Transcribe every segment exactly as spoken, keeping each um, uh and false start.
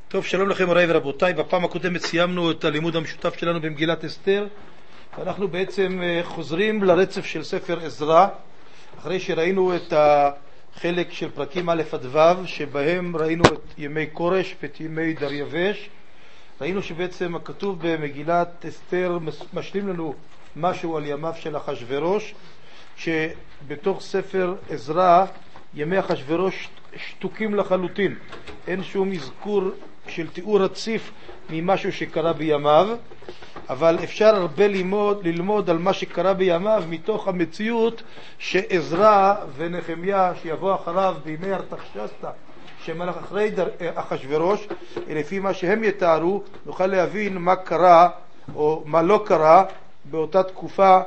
טוב, שלום לכם מוריי ורבותיי. בפעם הקודמת סיימנו את הלימוד המשותף שלנו במגילת אסתר, ואנחנו בעצם חוזרים לרצף של ספר עזרא, אחרי שראינו את החלק של פרקים א' עד ו', שבהם ראינו את ימי קורש ואת ימי דריווש. ראינו שבעצם הכתוב במגילת אסתר משלים לנו משהו על ימיו של אחשוורוש, שבתוך ספר עזרא ימי אחשוורוש שתוקים לחלוטין, אין שום אזכור של תיאור רציף ממשהו שקרה בימיו, אבל אפשר הרבה ללמוד, ללמוד על מה שקרה בימיו מתוך המציאות שעזרא ונחמיה שיבוא אחריו בימי ארתחשסתא שמלך אחרי אחשוורוש, לפי מה שהם יתארו נוכל להבין מה קרה או מה לא קרה באותה תקופה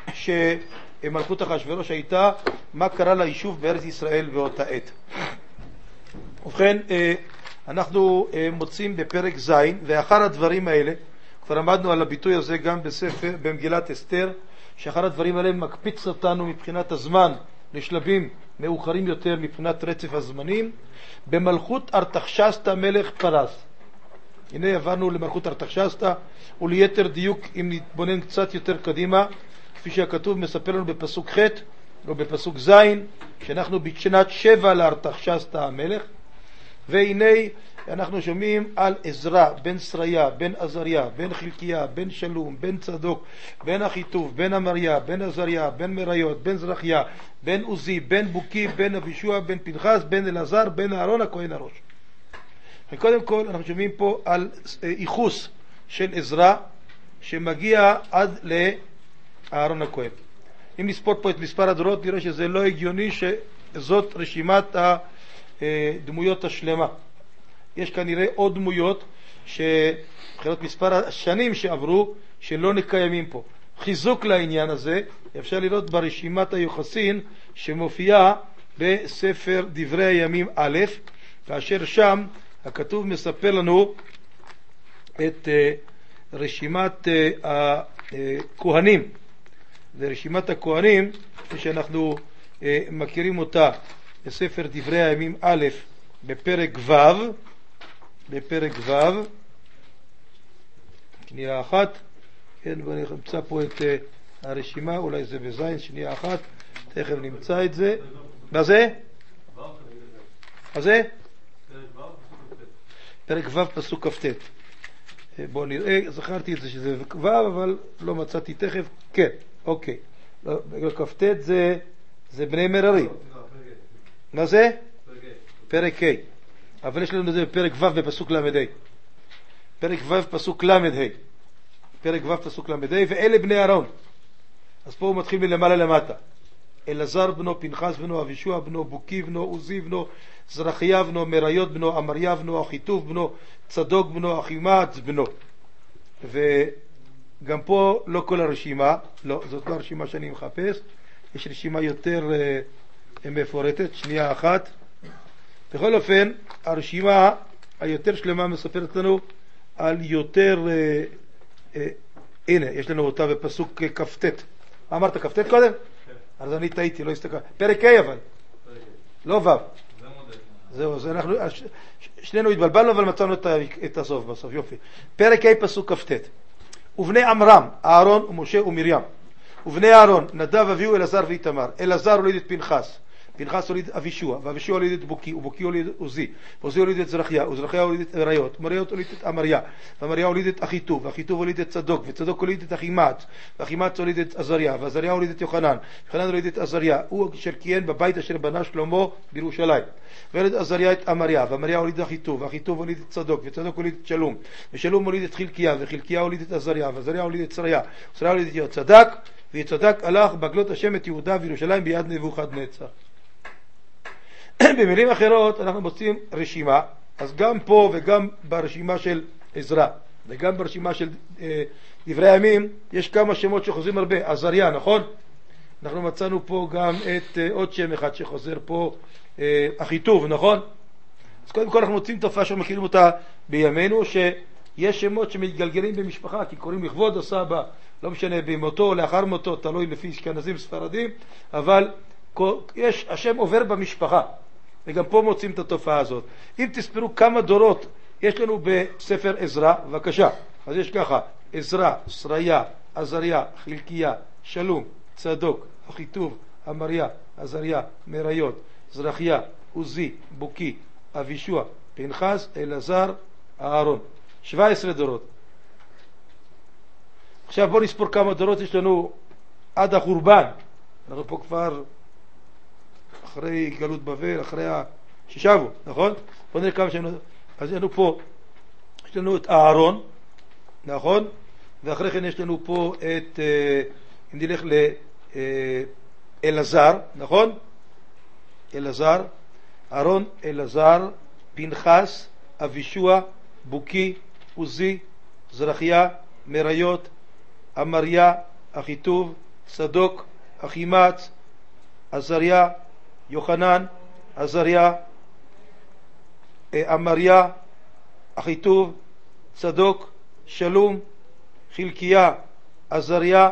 שמלכות אחשוורוש הייתה, מה קרה ליישוב בארץ ישראל באותה עת. ובכן, אנחנו מוצאים בפרק ז', ואחר הדברים האלה, כבר עמדנו על הביטוי הזה גם בספר, במגילת אסתר, שאחר הדברים האלה מקפיץ אותנו מבחינת הזמן לשלבים מאוחרים יותר מבחינת רצף הזמנים, במלכות ארתחשסתא מלך פרס. הנה עברנו למלכות ארתחשסתא, וליתר דיוק אם נתבונן קצת יותר קדימה, כפי שהכתוב מספר לנו בפסוק ח' או בפסוק ז', שאנחנו בשנת שבע לארתחשסתא המלך, והנה אנחנו שומעים על עזרא בן שריה, בן עזריה, בן חלקיה, בן שלום, בן צדוק, בן אחיטוב, בן אמריה, בן עזריה, בן מריות, בן זרחיה, בן עוזי, בן בוקי, בן אבישוע, בן פנחס, בן אלעזר, בן אהרון הכהן הראש. וקודם כל אנחנו שומעים פה על ייחוס של עזרא שמגיע עד לאהרון הכהן. אם נספור פה את מספר הדורות נראה שזה לא הגיוני שזאת רשימת הדמויות השלמה. יש כנראה עוד דמויות שבחינת מספר השנים שעברו שלא נקיימים פה. חיזוק לעניין הזה אפשר לראות ברשימת היוחסין שמופיעה בספר דברי הימים א', כאשר שם הכתוב מספר לנו את רשימת הכהנים. ורשימת הכהנים שאנחנו מכירים אותה בספר דברי הימים א' בפרק ו', בפרק ו', שנייה אחת, כן, ואני אמצא פה את uh, הרשימה, אולי זה בזין, שנייה אחת, תכף נמצא את זה. מה זה? מה זה? פרק ו' פסוק כ"ט. בואו נראה, זכרתי את זה שזה ו', אבל לא מצאתי תכף. כן, אוקיי. כ"ט זה, זה בני מררי. מה זה? פרק ה'. אבל יש לנו את זה בפרק ו' בפסוק למד ה'. פרק ו' פסוק למד ה'. פרק ו' פסוק למד ה', ואלה בני אהרון. אז פה הוא מתחיל מלמעלה למטה. אלעזר בנו, פנחס בנו, אבישוע בנו, בוקי בנו, עוזי בנו, זרחיה בנו, מריות בנו, אמריה בנו, אחיטוב בנו, צדוק בנו, אחימץ בנו. וגם פה לא כל הרשימה, לא, זאת לא הרשימה שאני מחפש. יש רשימה יותר uh, מפורטת, שנייה אחת. בכל אופן, הרשימה היותר שלמה מספרת לנו על יותר, אה, אה, הנה, יש לנו אותה בפסוק כ"ט. מה אמרת, כ"ט קודם? כן. אז אני טעיתי, לא הסתכל. פרק ה' אבל. פרק ה'. לא ו'. זה מודד. זהו, זה אנחנו, ש, ש, שנינו התבלבלנו, אבל מצאנו את, את הסוף בסוף, יופי. פרק ה' פסוק כ"ט. ובני עמרם, אהרון ומשה ומרים. ובני אהרון, נדב, אביהו, אלעזר ואיתמר. אלעזר הוליד את פנחס. פנחס הוליד את אבישוע, ואבישוע הוליד את בוקי, ובוקי הוליד את עוזי, ועוזי הוליד את זרחיה, וזרחיה הוליד את מריות, מריות הוליד את אמריה, ואמריה הוליד את אחיטוב, ואחיטוב הוליד את צדוק, וצדוק הוליד את אחימץ, ואחימץ הוליד את עזריה, ועזריה הוליד את יוחנן, יוחנן הוליד את עזריה, הוא אשר כיהן בבית אשר בנה שלמה בירושלים. והוליד עזריה את אמריה, ואמריה הוליד את אחיטוב, ואחיטוב הוליד את צדוק, וצדוק הוליד את שלום, ושלום הוליד את חלקיה, וחלקיה הוליד את עזריה, ועזריה הוליד את שריה, ושריה הוליד את יהוצדק, ויהוצדק הלך בגלות השם את יהודה וירושלים ביד נבוכדנצר. במילים אחרות אנחנו מוצאים רשימה, אז גם פה וגם ברשימה של עזרא וגם ברשימה של אה, דברי הימים יש כמה שמות שחוזרים הרבה. עזריה, נכון? אנחנו מצאנו פה גם את אה, עוד שם אחד שחוזר פה, אה, אחיטוב, נכון? אז קודם כל אנחנו מוצאים תופעה שמכירים אותה בימינו, שיש שמות שמתגלגלים במשפחה כי קוראים לכבוד הסבא, לא משנה במותו או לאחר מותו, תלוי לפי אשכנזים ספרדים, אבל יש, השם עובר במשפחה, וגם פה מוצאים את התופעה הזאת. אם תספרו כמה דורות יש לנו בספר עזרא, בבקשה, אז יש ככה, עזרא, שריה, עזריה, חלקיה, שלום, צדוק, אחיטוב, אמריה, עזריה, מריות, זרחיה, עוזי, בוקי, אבישוע, פנחס, אלעזר, אהרון. שבע עשרה דורות. עכשיו בואו נספור כמה דורות יש לנו עד החורבן. אנחנו פה כבר אחרי גלות בבל, אחרי ששבו, נכון? בואו נראה כמה שנו. אז יש לנו פה, יש לנו את אהרון, נכון? ואחרי כן יש לנו פה את, אם נלך לאלעזר, נכון? אלעזר, אהרון, אלעזר, פנחס, אבישוע, בוקי, עוזי, זרחיה, מריות, אמריה, אחיטוב, צדוק, אחימץ, עזריה, יוחנן, עזריה, אמריה, אחיטוב, צדוק, שלום, חלקיה, עזריה,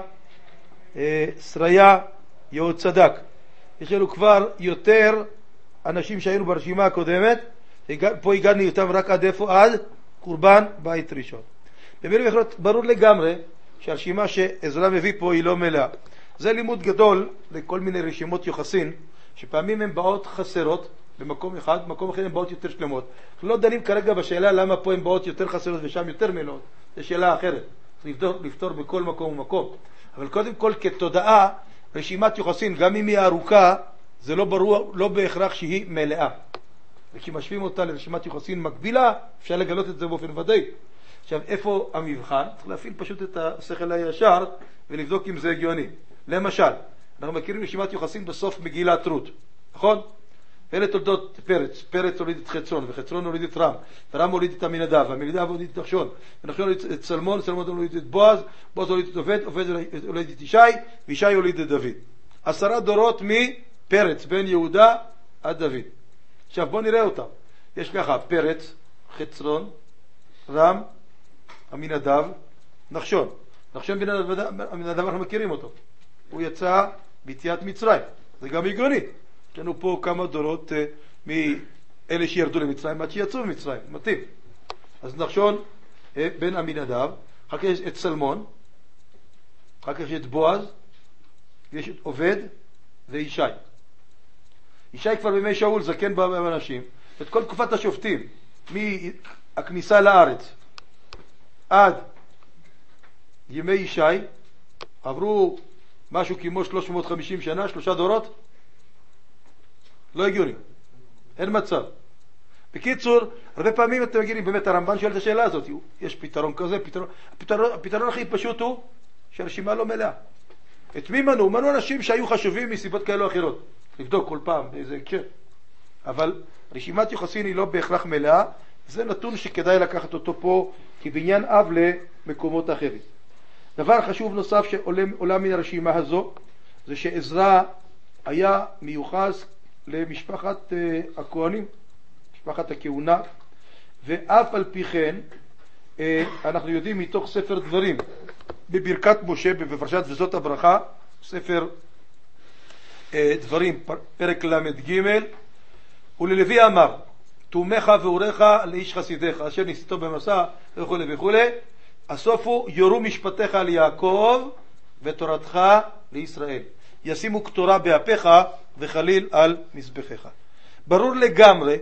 שריה, יהוצדק. יש לנו כבר יותר אנשים שהיינו ברשימה הקודמת, פה הגענו אותם רק עד איפה? עד קורבן בית ראשון. במילים אחרות, ברור לגמרי שהרשימה שעזרא מביא פה היא לא מלאה. זה לימוד גדול לכל מיני רשימות יוחסין, שפעמים הן באות חסרות במקום אחד, במקום אחר הן באות יותר שלמות. אנחנו לא דנים כרגע בשאלה למה פה הן באות יותר חסרות ושם יותר מלאות. זו שאלה אחרת. לפתור, לפתור בכל מקום ומקום. אבל קודם כל כתודעה, רשימת יוחסין, גם אם היא ארוכה, זה לא ברור, לא בהכרח שהיא מלאה. וכשמשווים אותה לרשימת יוחסין מקבילה, אפשר לגלות את זה באופן ודאי. עכשיו, איפה המבחן? צריך להפעיל פשוט את השכל הישר ולבדוק אם זה הגיוני. למשל, אנחנו מכירים רשימת יוחסין בסוף מגילת רות, נכון? אלה תולדות פרץ, פרץ הוליד את חצרון, וחצרון הוליד את רם, ורם הוליד את עמינדב, ועמינדב הוליד את נחשון, ונחשון הוליד את צלמון, צלמון הוליד את בועז, בועז הוליד את עובד, עובד הוליד את ישי, וישי הוליד את דוד. עשרה דורות מפרץ, בין יהודה עד דוד. עכשיו בואו נראה אותם. יש ככה, פרץ, חצרון, רם, עמינדב, נחשון. נחשון בן עמינדב אנחנו מכירים אותו. הוא יצא ביציאת מצרים. זה גם הגיוני. יש לנו פה כמה דורות uh, מאלה שירדו למצרים עד שיצאו ממצרים. מתאים. אז נחשון uh, בן עמינדב, אחר כך יש את צלמון, אחר כך יש את בועז, ויש את עובד וישי. ישי כבר בימי שאול זקן באנשים. את כל תקופת השופטים, מהכניסה לארץ עד ימי ישי, עברו משהו כמו שלוש מאות וחמישים שנה, שלושה דורות. לא הגיוני, אין מצב. בקיצור, הרבה פעמים אתם מגיעים, באמת הרמב"ן שואל את השאלה הזאת, יש פתרון כזה, פתרון, הפתרון, הפתרון הכי פשוט הוא שהרשימה לא מלאה. את מי מנו? מנו אנשים שהיו חשובים מסיבות כאלו אחרות. לבדוק כל פעם באיזה הקשר. אבל רשימת יוחסין היא לא בהכרח מלאה, זה נתון שכדאי לקחת אותו פה כבניין אב למקומות אחרים. דבר חשוב נוסף שעולה מן הרשימה הזו, זה שעזרא היה מיוחס למשפחת uh, הכהנים, משפחת הכהונה, ואף על פי כן uh, אנחנו יודעים מתוך ספר דברים, בברכת משה, בפרשת וזאת הברכה, ספר uh, דברים, פרק למד ג', וללוי אמר, תומך ואורך לאיש חסידך, אשר ניסיתו במסע וכו' וכו', הסופו יורו משפטיך ליעקב ותורתך לישראל. ישימו כתורה באפיך וחליל על מזבחיך. ברור לגמרי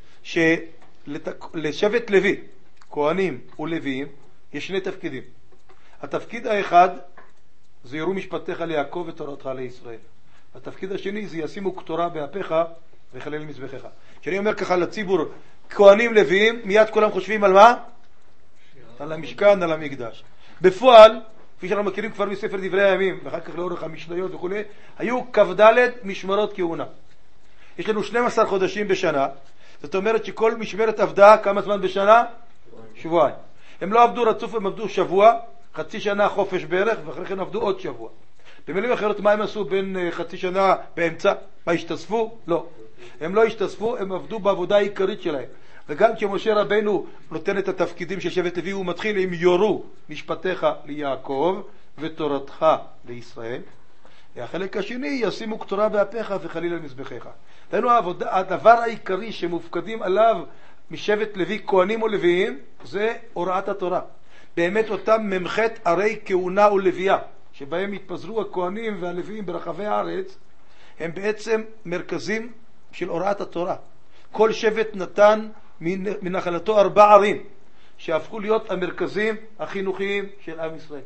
שלשבט לוי, כהנים ולוויים, יש שני תפקידים. התפקיד האחד זה יורו משפטיך ליעקב ותורתך לישראל. התפקיד השני זה ישימו כתורה באפיך וחליל על מזבחיך. כשאני אומר ככה לציבור, כהנים לוויים, מיד כולם חושבים על מה? על המשכן, על המקדש. בפועל, כפי שאנחנו מכירים כבר מספר דברי הימים, ואחר כך לאורך המשניות וכו', היו כ"ד משמרות כהונה. יש לנו שנים עשר חודשים בשנה, זאת אומרת שכל משמרת עבדה כמה זמן בשנה? שבועיים. הם לא עבדו רצוף, הם עבדו שבוע, חצי שנה חופש בערך, ואחרי כן עבדו עוד שבוע. במילים אחרות, מה הם עשו בין חצי שנה באמצע? מה, השתספו? לא. הם לא השתספו, הם עבדו בעבודה העיקרית שלהם. וגם כשמשה רבנו נותן את התפקידים של שבט לוי, הוא מתחיל עם יורו משפטיך ליעקב ותורתך לישראל. החלק השני, ישימו כתורה באפיך וחליל על מזבחיך. דהיינו, הדבר העיקרי שמופקדים עליו משבט לוי, כהנים או לוויים, זה הוראת התורה. באמת אותם ממחת ערי כהונה ולוויה, שבהם התפזרו הכהנים והלוויים ברחבי הארץ, הם בעצם מרכזים של הוראת התורה. כל שבט נתן מנחלתו ארבע ערים, שהפכו להיות המרכזים החינוכיים של עם ישראל.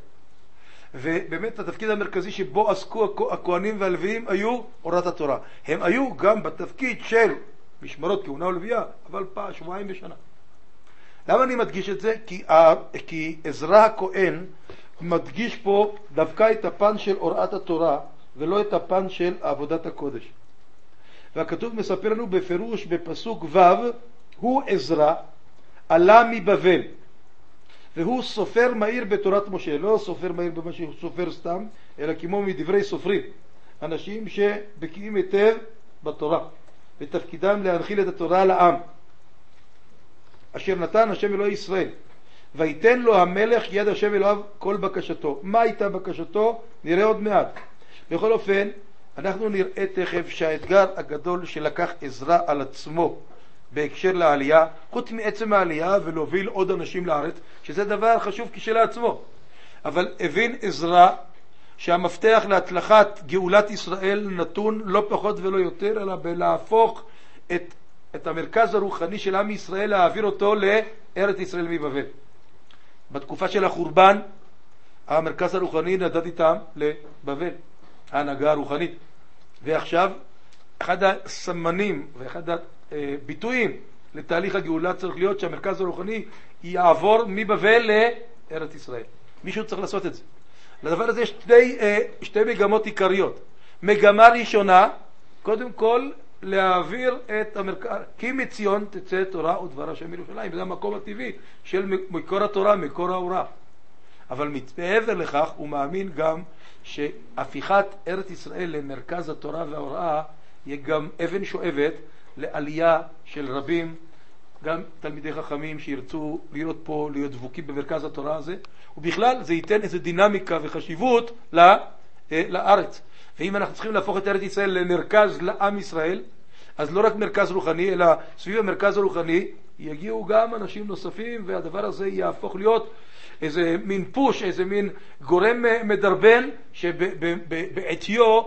ובאמת התפקיד המרכזי שבו עסקו הכהנים והלוויים היו הוראת התורה. הם היו גם בתפקיד של משמרות כהונה ולוויה, אבל פעם שבועיים בשנה. למה אני מדגיש את זה? כי, כי עזרא הכהן מדגיש פה דווקא את הפן של הוראת התורה, ולא את הפן של עבודת הקודש. והכתוב מספר לנו בפירוש בפסוק ו', הוא עזרא עלה מבבל, והוא סופר מהיר בתורת משה, לא סופר מהיר במה שהוא סופר סתם, אלא כמו מדברי סופרים, אנשים שבקיאים היטב בתורה, ותפקידם להנחיל את התורה לעם, אשר נתן השם אלוהי ישראל, ויתן לו המלך יד השם אלוהיו כל בקשתו. מה הייתה בקשתו? נראה עוד מעט. בכל אופן, אנחנו נראה תכף שהאתגר הגדול שלקח עזרא על עצמו בהקשר לעלייה, חוץ מעצם העלייה ולהוביל עוד אנשים לארץ, שזה דבר חשוב כשלעצמו, אבל הבין עזרא שהמפתח להצלחת גאולת ישראל נתון לא פחות ולא יותר, אלא בלהפוך את, את המרכז הרוחני של עם ישראל, להעביר אותו לארץ ישראל מבבל. בתקופה של החורבן, המרכז הרוחני נדד איתם לבבל, ההנהגה הרוחנית. ועכשיו, אחד הסמנים ואחד הביטויים לתהליך הגאולה צריך להיות שהמרכז הרוחני יעבור מבבל לארץ ישראל. מישהו צריך לעשות את זה. לדבר הזה יש שתי, שתי מגמות עיקריות. מגמה ראשונה, קודם כל, להעביר את המרכז, כי מציון תצא תורה ודבר השם מירושלים, זה המקום הטבעי של מקור התורה, מקור ההוראה. אבל מעבר לכך הוא מאמין גם שהפיכת ארץ ישראל למרכז התורה וההוראה יהיה גם אבן שואבת לעלייה של רבים, גם תלמידי חכמים שירצו להיות פה, להיות דבוקים במרכז התורה הזה, ובכלל זה ייתן איזו דינמיקה וחשיבות לארץ. ואם אנחנו צריכים להפוך את ארץ ישראל למרכז לעם ישראל, אז לא רק מרכז רוחני, אלא סביב המרכז הרוחני יגיעו גם אנשים נוספים, והדבר הזה יהפוך להיות איזה מין פוש, איזה מין גורם מדרבן, שבעטיו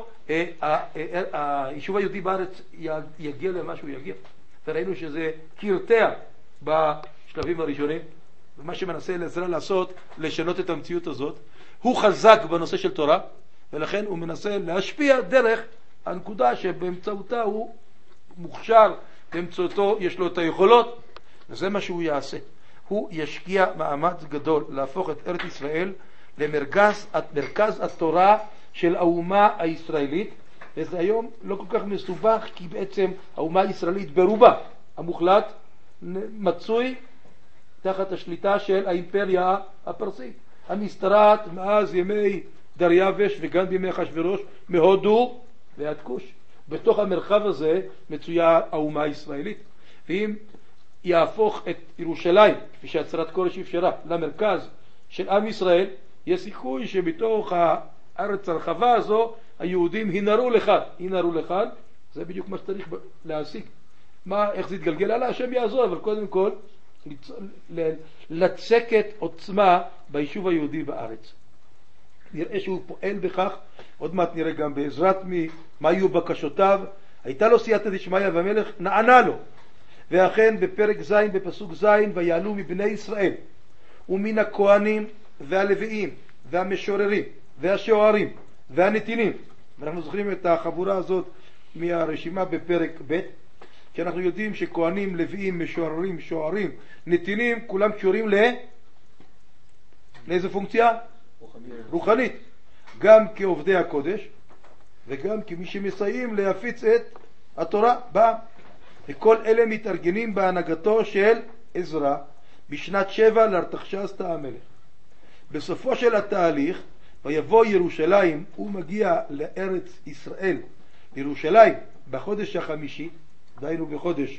היישוב היהודי בארץ יגיע למה שהוא יגיע. וראינו שזה קרטע בשלבים הראשונים, ומה שמנסה לעזרה לעשות, לשנות את המציאות הזאת. הוא חזק בנושא של תורה, ולכן הוא מנסה להשפיע דרך הנקודה שבאמצעותה הוא מוכשר, באמצעותו יש לו את היכולות, וזה מה שהוא יעשה. הוא ישקיע מאמץ גדול להפוך את ארץ ישראל למרכז מרכז התורה של האומה הישראלית, וזה היום לא כל כך מסובך, כי בעצם האומה הישראלית ברובה המוחלט מצוי תחת השליטה של האימפריה הפרסית, המשתרעת מאז ימי דריווש וגם בימי אחשוורוש מהודו ועד כוש. בתוך המרחב הזה מצויה האומה הישראלית, ואם יהפוך את ירושלים, כפי שהצהרת כורש אפשרה, למרכז של עם ישראל, יש סיכוי שבתוך הארץ הרחבה הזו היהודים ינהרו לכאן, ינהרו לכאן. זה בדיוק מה שצריך להשיג. מה, איך זה יתגלגל? עלה, השם יעזור, אבל קודם כל לצקת עוצמה ביישוב היהודי בארץ. נראה שהוא פועל בכך, עוד מעט נראה גם בעזרת מי, מה היו בקשותיו. הייתה לו סייעתא דשמיא והמלך נענה לו. ואכן בפרק ז' בפסוק ז', ויעלו מבני ישראל ומן הכהנים והלוויים והמשוררים והשוערים והנתינים, ואנחנו זוכרים את החבורה הזאת מהרשימה בפרק ב', כי אנחנו יודעים שכהנים, לוויים, משוררים, שוערים, נתינים, כולם קשורים ל... לאיזו פונקציה? רוחנית. רוחנית. גם כעובדי הקודש וגם כמי שמסייעים להפיץ את התורה בעם. וכל אלה מתארגנים בהנהגתו של עזרא בשנת שבע לארתחשסתא המלך. בסופו של התהליך, ויבוא ירושלים, הוא מגיע לארץ ישראל, ירושלים, בחודש החמישי, דהיינו בחודש,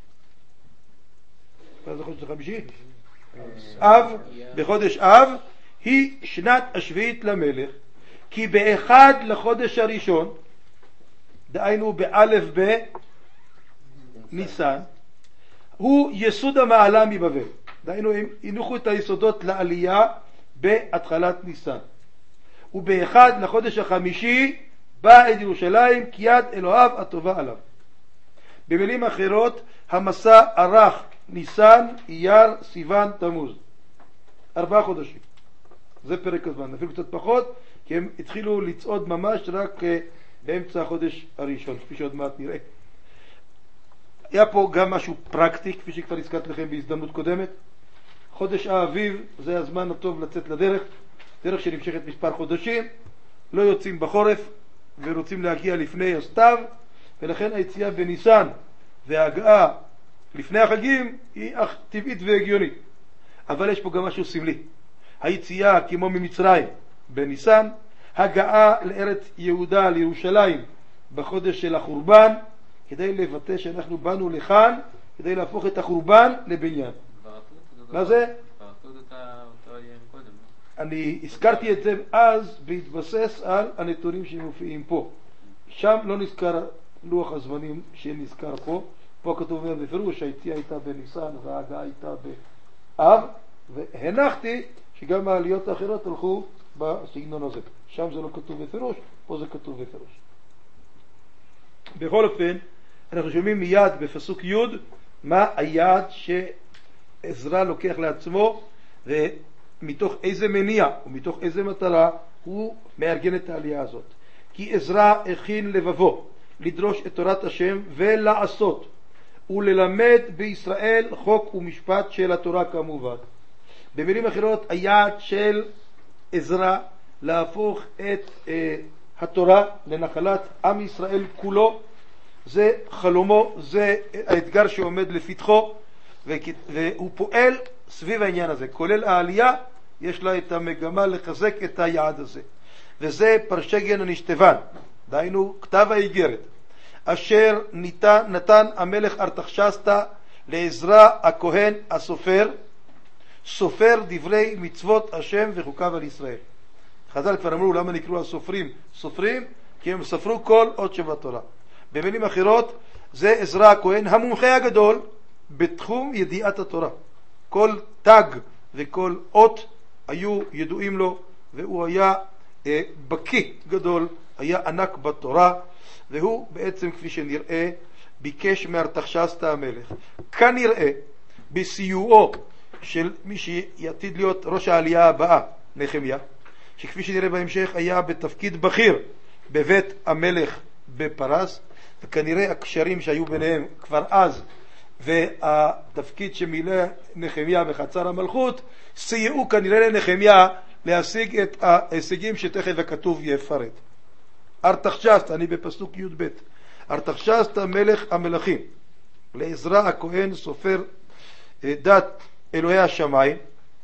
מה זה חודש החמישי? אב, בחודש אב, היא שנת השביעית למלך, כי באחד לחודש הראשון, דהיינו באלף ב... ניסן, הוא יסוד המעלה מבבל. דהיינו, הם הניחו את היסודות לעלייה בהתחלת ניסן. ובאחד לחודש החמישי בא אל ירושלים כי יד אלוהיו הטובה עליו. במילים אחרות, המסע ארך ניסן, אייר, סיוון, תמוז. ארבעה חודשים. זה פרק הזמן. אפילו קצת פחות, כי הם התחילו לצעוד ממש רק באמצע החודש הראשון, כפי שעוד מעט נראה. היה פה גם משהו פרקטי, כפי שכבר הזכרתי לכם בהזדמנות קודמת. חודש האביב זה הזמן הטוב לצאת לדרך, דרך שנמשכת מספר חודשים, לא יוצאים בחורף ורוצים להגיע לפני הסתיו, ולכן היציאה בניסן וההגעה לפני החגים היא טבעית והגיונית. אבל יש פה גם משהו סמלי. היציאה כמו ממצרים בניסן, הגעה לארץ יהודה, לירושלים, בחודש של החורבן, כדי לבטא שאנחנו באנו לכאן, כדי להפוך את החורבן לבניין. מה זה? אני הזכרתי את זה אז בהתבסס על הנתונים שמופיעים פה. שם לא נזכר לוח הזמנים שנזכר פה. פה כתוב אומר בפירוש שהיציאה הייתה בניסן וההגעה הייתה באב, והנחתי שגם העליות האחרות הלכו בסגנון הזה. שם זה לא כתוב בפירוש, פה זה כתוב בפירוש. בכל אופן, אנחנו שומעים מיד בפסוק י' מה היעד שעזרא לוקח לעצמו ומתוך איזה מניע ומתוך איזה מטרה הוא מארגן את העלייה הזאת. כי עזרא הכין לבבו לדרוש את תורת השם ולעשות וללמד בישראל חוק ומשפט של התורה כמובן. במילים אחרות, היעד של עזרא להפוך את אה, התורה לנחלת עם ישראל כולו, זה חלומו, זה האתגר שעומד לפתחו, והוא פועל סביב העניין הזה. כולל העלייה, יש לה את המגמה לחזק את היעד הזה. וזה פרשגן הנשתבן, דהיינו כתב האיגרת, אשר ניתן, נתן המלך ארתחשסתא לעזרא הכהן הסופר, סופר דברי מצוות השם וחוקיו על ישראל. חז"ל כבר אמרו למה נקראו הסופרים סופרים, כי הם ספרו כל אות שבתורה. במילים אחרות, זה עזרא הכהן המומחה הגדול בתחום ידיעת התורה. כל תג וכל אות היו ידועים לו, והוא היה אה, בקי גדול, היה ענק בתורה, והוא בעצם כפי שנראה ביקש מארתחשסתא המלך, כנראה בסיועו של מי שיעתיד להיות ראש העלייה הבאה, נחמיה, שכפי שנראה בהמשך היה בתפקיד בכיר בבית המלך בפרס, וכנראה הקשרים שהיו ביניהם כבר אז והתפקיד שמילא נחמיה בחצר המלכות סייעו כנראה לנחמיה להשיג את ההישגים שתכף הכתוב יפרט. ארתחשסתא, אני בפסוק י' ב', ארתחשסתא מלך המלכים לעזרא הכהן סופר דת אלוהי השמיים,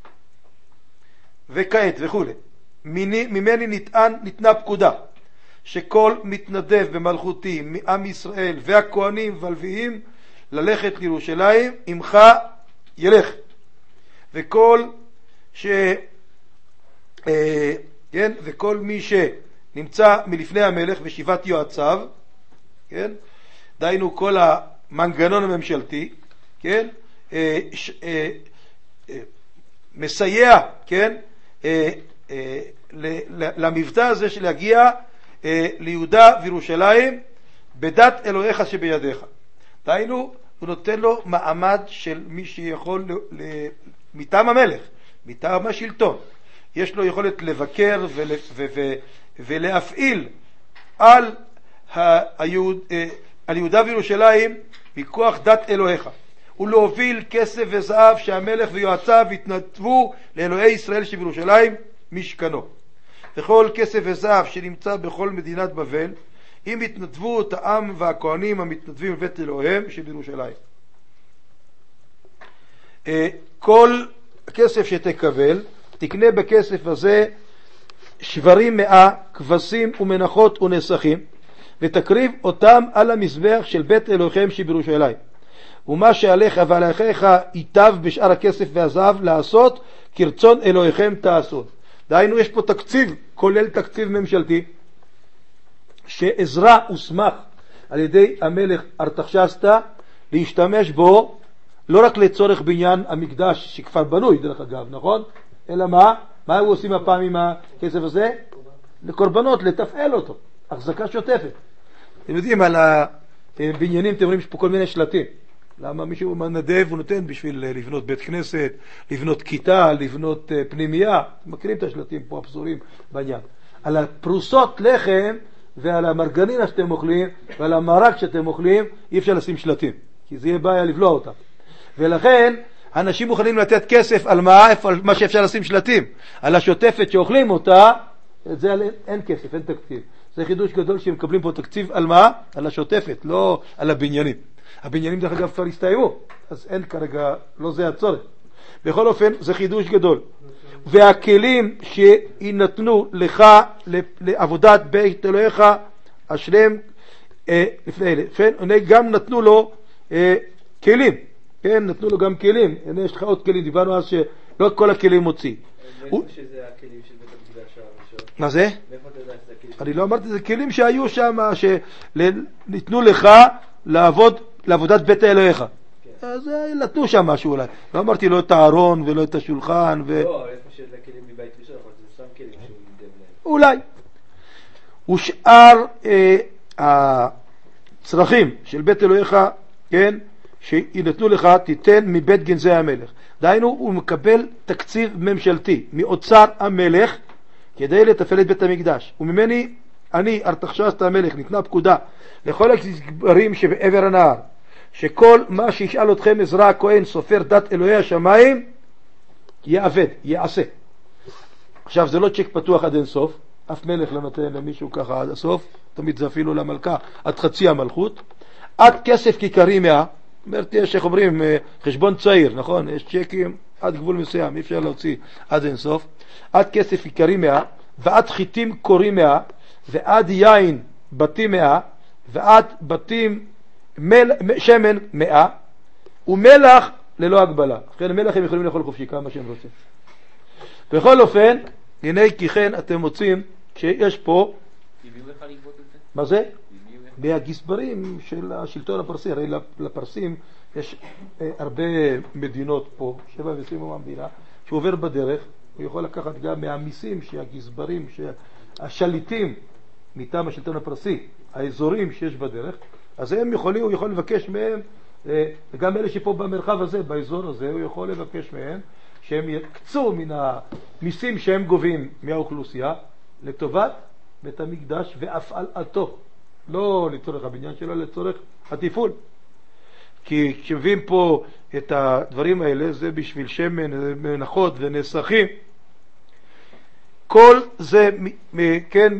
וכעת וכו', ממני נטען, ניתנה פקודה שכל מתנדב במלכותי מעם ישראל והכהנים והלוויים ללכת לירושלים עמך ילך, וכל ש אה, כן, וכל מי שנמצא מלפני המלך ושיבת יועציו, כן, דהיינו כל המנגנון הממשלתי, כן, אה, ש, אה, אה, מסייע, כן, אה, אה, למבטא הזה של להגיע אה, ליהודה וירושלים בדת אלוהיך שבידיך. דהיינו, הוא נותן לו מעמד של מי שיכול ל, ל, מטעם המלך, מטעם השלטון. יש לו יכולת לבקר ול, ו, ו, ולהפעיל על, היהוד, אה, על יהודה וירושלים מכוח דת אלוהיך. ולהוביל כסף וזהב שהמלך ויועציו התנדבו לאלוהי ישראל שבירושלים משכנו. וכל כסף וזהב שנמצא בכל מדינת בבל, אם התנדבו את העם והכהנים המתנדבים בבית אלוהיהם שבירושלים. כל כסף שתקבל, תקנה בכסף הזה שברים מאה, כבשים ומנחות ונסכים, ותקריב אותם על המזבח של בית אלוהיכם שבירושלים. ומה שעליך ועל אחיך ייטב בשאר הכסף והזהב לעשות, כרצון אלוהיכם תעשו. דהיינו, יש פה תקציב, כולל תקציב ממשלתי, שעזרא הוסמך על ידי המלך ארתחשסתא להשתמש בו לא רק לצורך בניין המקדש שכבר בנוי דרך אגב, נכון? אלא מה? מה הוא עושים הפעם עם הכסף הזה? לקורבנות, לתפעל אותו, החזקה שוטפת. אתם יודעים על הבניינים, אתם רואים שפה כל מיני שלטים. למה מישהו נדב הוא נותן בשביל לבנות בית כנסת, לבנות כיתה, לבנות פנימייה. מכירים את השלטים פה הפזורים בעניין. על הפרוסות לחם ועל המרגנינה שאתם אוכלים ועל המרק שאתם אוכלים אי אפשר לשים שלטים, כי זה יהיה בעיה לבלוע אותם. ולכן אנשים מוכנים לתת כסף על מה? על מה שאפשר לשים שלטים. על השוטפת שאוכלים אותה, זה אין כסף, אין תקציב. זה חידוש גדול שהם מקבלים פה תקציב על מה? על השוטפת, לא על הבניינים. הבניינים דרך אגב כבר הסתיימו, אז אין כרגע, לא זה הצורך. בכל אופן, זה חידוש גדול. והכלים שיינתנו לך לעבודת בית אלוהיך השלם אה, לפני אלה. הנה גם נתנו לו אה, כלים. כן, נתנו לו גם כלים. הנה יש לך עוד כלים, דיברנו אז שלא כל הכלים מוציא. מאיפה שזה הכלים של בית המקדש הראשון? מה זה? מאיפה אתה יודע שזה הכלים? אני לא אמרתי, זה כלים שהיו שם, שניתנו לך לעבוד, לעבודת בית אלוהיך. אז נתנו שם משהו אולי. לא אמרתי לא את הארון ולא את השולחן ו... לא, איפה שזה כלים מבית ראשון, אבל זה סתם כלים שהוא ניתן להם. אולי. ושאר אה, הצרכים של בית אלוהיך, כן, שיינתנו לך, תיתן מבית גנזי המלך. דהיינו, הוא מקבל תקציב ממשלתי מאוצר המלך כדי לתפעל את בית המקדש. וממני, אני, ארתחשסתא המלך, ניתנה פקודה לכל הגזברים שבעבר הנהר, שכל מה שישאל אתכם עזרא הכהן סופר דת אלוהי השמיים יעבד, יעשה. עכשיו זה לא צ'ק פתוח עד אין סוף, אף מלך לא נותן למישהו ככה עד הסוף, תמיד זה אפילו למלכה עד חצי המלכות. עד כסף כיכרי מאה, אומרת יש איך אומרים חשבון צעיר, נכון? יש צ'קים עד גבול מסוים, אי אפשר להוציא עד אין סוף. עד כסף כיכרי מאה, ועד חיטים קורים מאה, ועד יין בתים מאה, ועד בתים מל... שמן מאה, ומלח ללא הגבלה. לכן מלח הם יכולים לאכול חופשי כמה שהם רוצים. בכל אופן, הנה כי כן אתם מוצאים שיש פה... מה זה? מהגזברים של השלטון הפרסי. הרי לפרסים יש הרבה מדינות פה, שבע ועשרים מהמדינה, שהוא עובר בדרך, הוא יכול לקחת גם מהמיסים שהגזברים, שהשליטים מטעם השלטון הפרסי, האזורים שיש בדרך, אז הם יכולים, הוא יכול לבקש מהם, וגם אלה שפה במרחב הזה, באזור הזה, הוא יכול לבקש מהם שהם יקצו מן המיסים שהם גובים מהאוכלוסייה לטובת בית המקדש והפעלתו, לא לצורך הבניין שלו, לצורך התפעול. כי כשמביאים פה את הדברים האלה, זה בשביל שמן, מנחות ונסכים. כל זה, כן,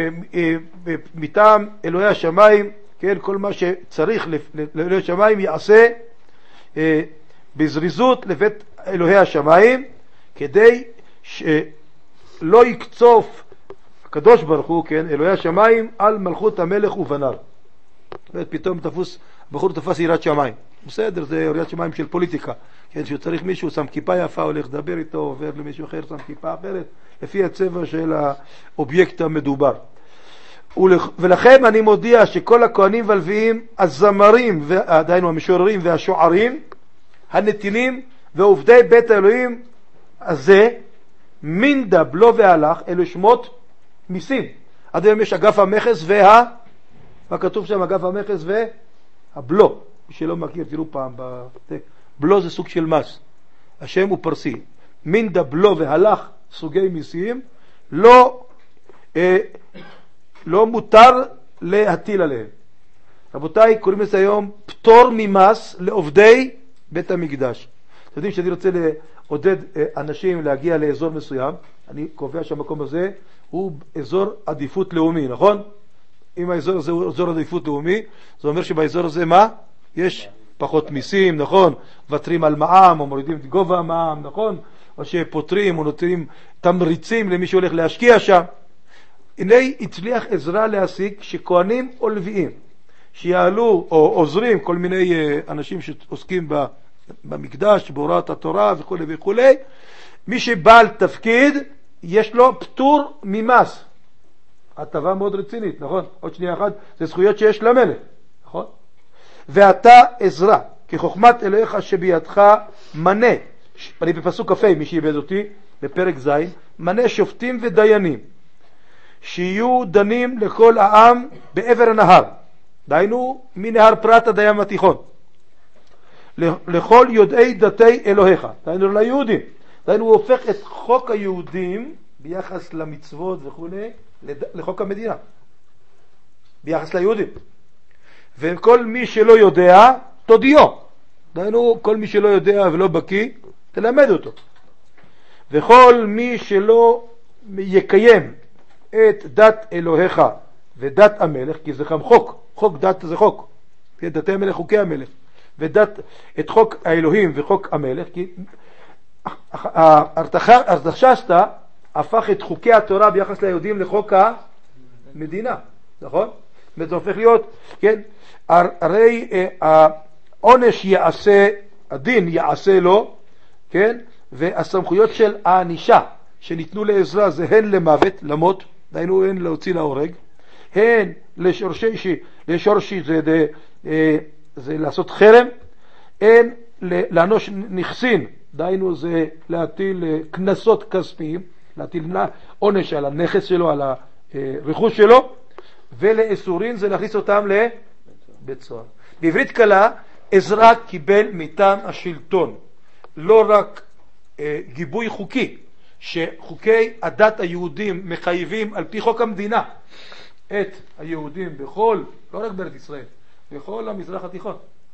מטעם אלוהי השמיים, כן, כל מה שצריך לאלוהי השמיים יעשה אה, בזריזות לבית אלוהי השמיים, כדי שלא יקצוף הקדוש ברוך הוא, כן, אלוהי השמיים על מלכות המלך ובניו. פתאום תפוס, בחור תפס יראת שמיים. בסדר, זה יראת שמיים של פוליטיקה. כן, שצריך מישהו, שם כיפה יפה, הולך לדבר איתו, עובר למישהו אחר, שם כיפה אחרת, לפי הצבע של האובייקט המדובר. ולכם אני מודיע שכל הכהנים והלוויים, הזמרים, דהיינו המשוררים והשוערים, הנתינים ועובדי בית האלוהים הזה, מינדה, בלו והלך, אלו שמות מיסים. עד היום יש אגף המכס וה... מה כתוב שם? אגף המכס והבלו. מי שלא מכיר, תראו פעם. בלו זה סוג של מס. השם הוא פרסי. מינדה, בלו והלך, סוגי מיסים, לא... אה, לא מותר להטיל עליהם. רבותיי, קוראים לזה היום פטור ממס לעובדי בית המקדש. אתם יודעים שאני רוצה לעודד אנשים להגיע לאזור מסוים, אני קובע שהמקום הזה הוא אזור עדיפות לאומי, נכון? אם האזור הזה הוא אזור עדיפות לאומי, זה אומר שבאזור הזה מה? יש פחות מיסים, נכון? ותרים על מע"מ או מורידים את גובה המע"מ, נכון? או שפותרים או נותנים תמריצים למי שהולך להשקיע שם. הנה הצליח עזרא להשיג שכהנים או לוויים שיעלו או עוזרים, כל מיני אנשים שעוסקים במקדש, בהוראת התורה וכו' וכו', מי שבעל תפקיד יש לו פטור ממס. הטבה מאוד רצינית, נכון? עוד שנייה אחת, זה זכויות שיש למלך, נכון? ואתה עזרא, כחוכמת אלוהיך שבידך מנה, אני בפסוק כ"ה, מי שאיבד אותי, בפרק ז', מנה שופטים ודיינים, שיהיו דנים לכל העם בעבר הנהר, דהיינו מנהר פרת עד הים התיכון, לכל יודעי דתי אלוהיך, דהיינו ליהודים, דהיינו הוא הופך את חוק היהודים ביחס למצוות וכו' לחוק המדינה, ביחס ליהודים. וכל מי שלא יודע, תודיעו. דהיינו, כל מי שלא יודע ולא בקיא, תלמד אותו. וכל מי שלא יקיים את דת אלוהיך ודת המלך, כי זה גם חוק, חוק דת זה חוק, דתי המלך חוקי המלך, ודת את חוק האלוהים וחוק המלך, כי ארתחשסתא הפך את חוקי התורה ביחס ליהודים לחוק המדינה, נכון? זה הופך להיות, כן, הרי העונש יעשה, הדין יעשה לו, כן, והסמכויות של הענישה שניתנו לעזרא זה הן למוות, למות, דהיינו הן להוציא להורג, הן לשורשי, לשורשי זה, זה, זה לעשות חרם, הן לאנוש נכסין, דהיינו זה להטיל כנסות כספיים, להטיל עונש על הנכס שלו, על הרכוש שלו, ולאסורין זה להכניס אותם לבית סוהר. בעברית קלה, עזרא קיבל מטעם השלטון לא רק אה, גיבוי חוקי, שחוקי הדת היהודים מחייבים על פי חוק המדינה את היהודים בכל, לא רק בארץ ישראל, בכל המזרח התיכון.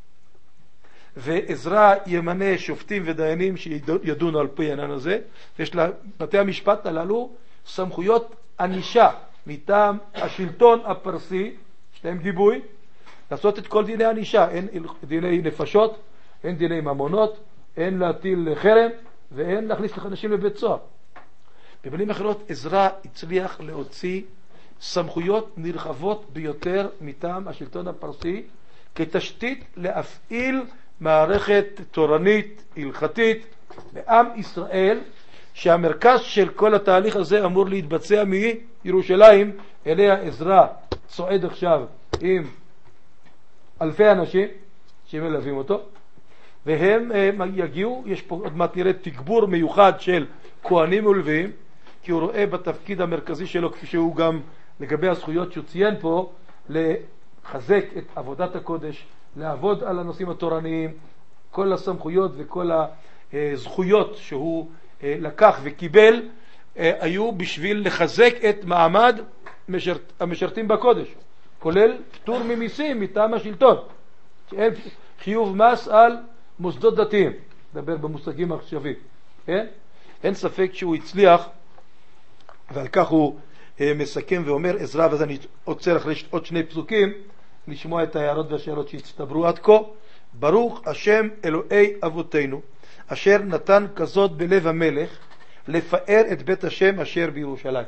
ועזרא ימנה שופטים ודיינים שידונו על פי העניין הזה, ויש לבתי המשפט הללו סמכויות ענישה מטעם השלטון הפרסי, יש להם גיבוי, לעשות את כל דיני ענישה, אין דיני נפשות, אין דיני ממונות, אין להטיל חרם, ואין להכניס אנשים לבית סוהר. במילים אחרות, עזרא הצליח להוציא סמכויות נרחבות ביותר מטעם השלטון הפרסי, כתשתית להפעיל מערכת תורנית, הלכתית, בעם ישראל, שהמרכז של כל התהליך הזה אמור להתבצע מירושלים, אליה עזרא צועד עכשיו עם אלפי אנשים שמלווים אותו, והם יגיעו, יש פה עוד מעט נראה תגבור מיוחד של כהנים ולוויים, כי הוא רואה בתפקיד המרכזי שלו, כפי שהוא גם לגבי הזכויות שהוא ציין פה, לחזק את עבודת הקודש, לעבוד על הנושאים התורניים, כל הסמכויות וכל הזכויות שהוא לקח וקיבל, היו בשביל לחזק את מעמד משרת, המשרתים בקודש, כולל פטור ממיסים מטעם השלטון, שאין חיוב מס על מוסדות דתיים, דבר במושגים העכשוויים. כן? אין ספק שהוא הצליח, ועל כך הוא מסכם ואומר עזרא, ואז אני עוצר אחרי עוד שני פסוקים לשמוע את ההערות והשאלות שהצטברו עד כה. ברוך השם אלוהי אבותינו, אשר נתן כזאת בלב המלך לפאר את בית השם אשר בירושלים.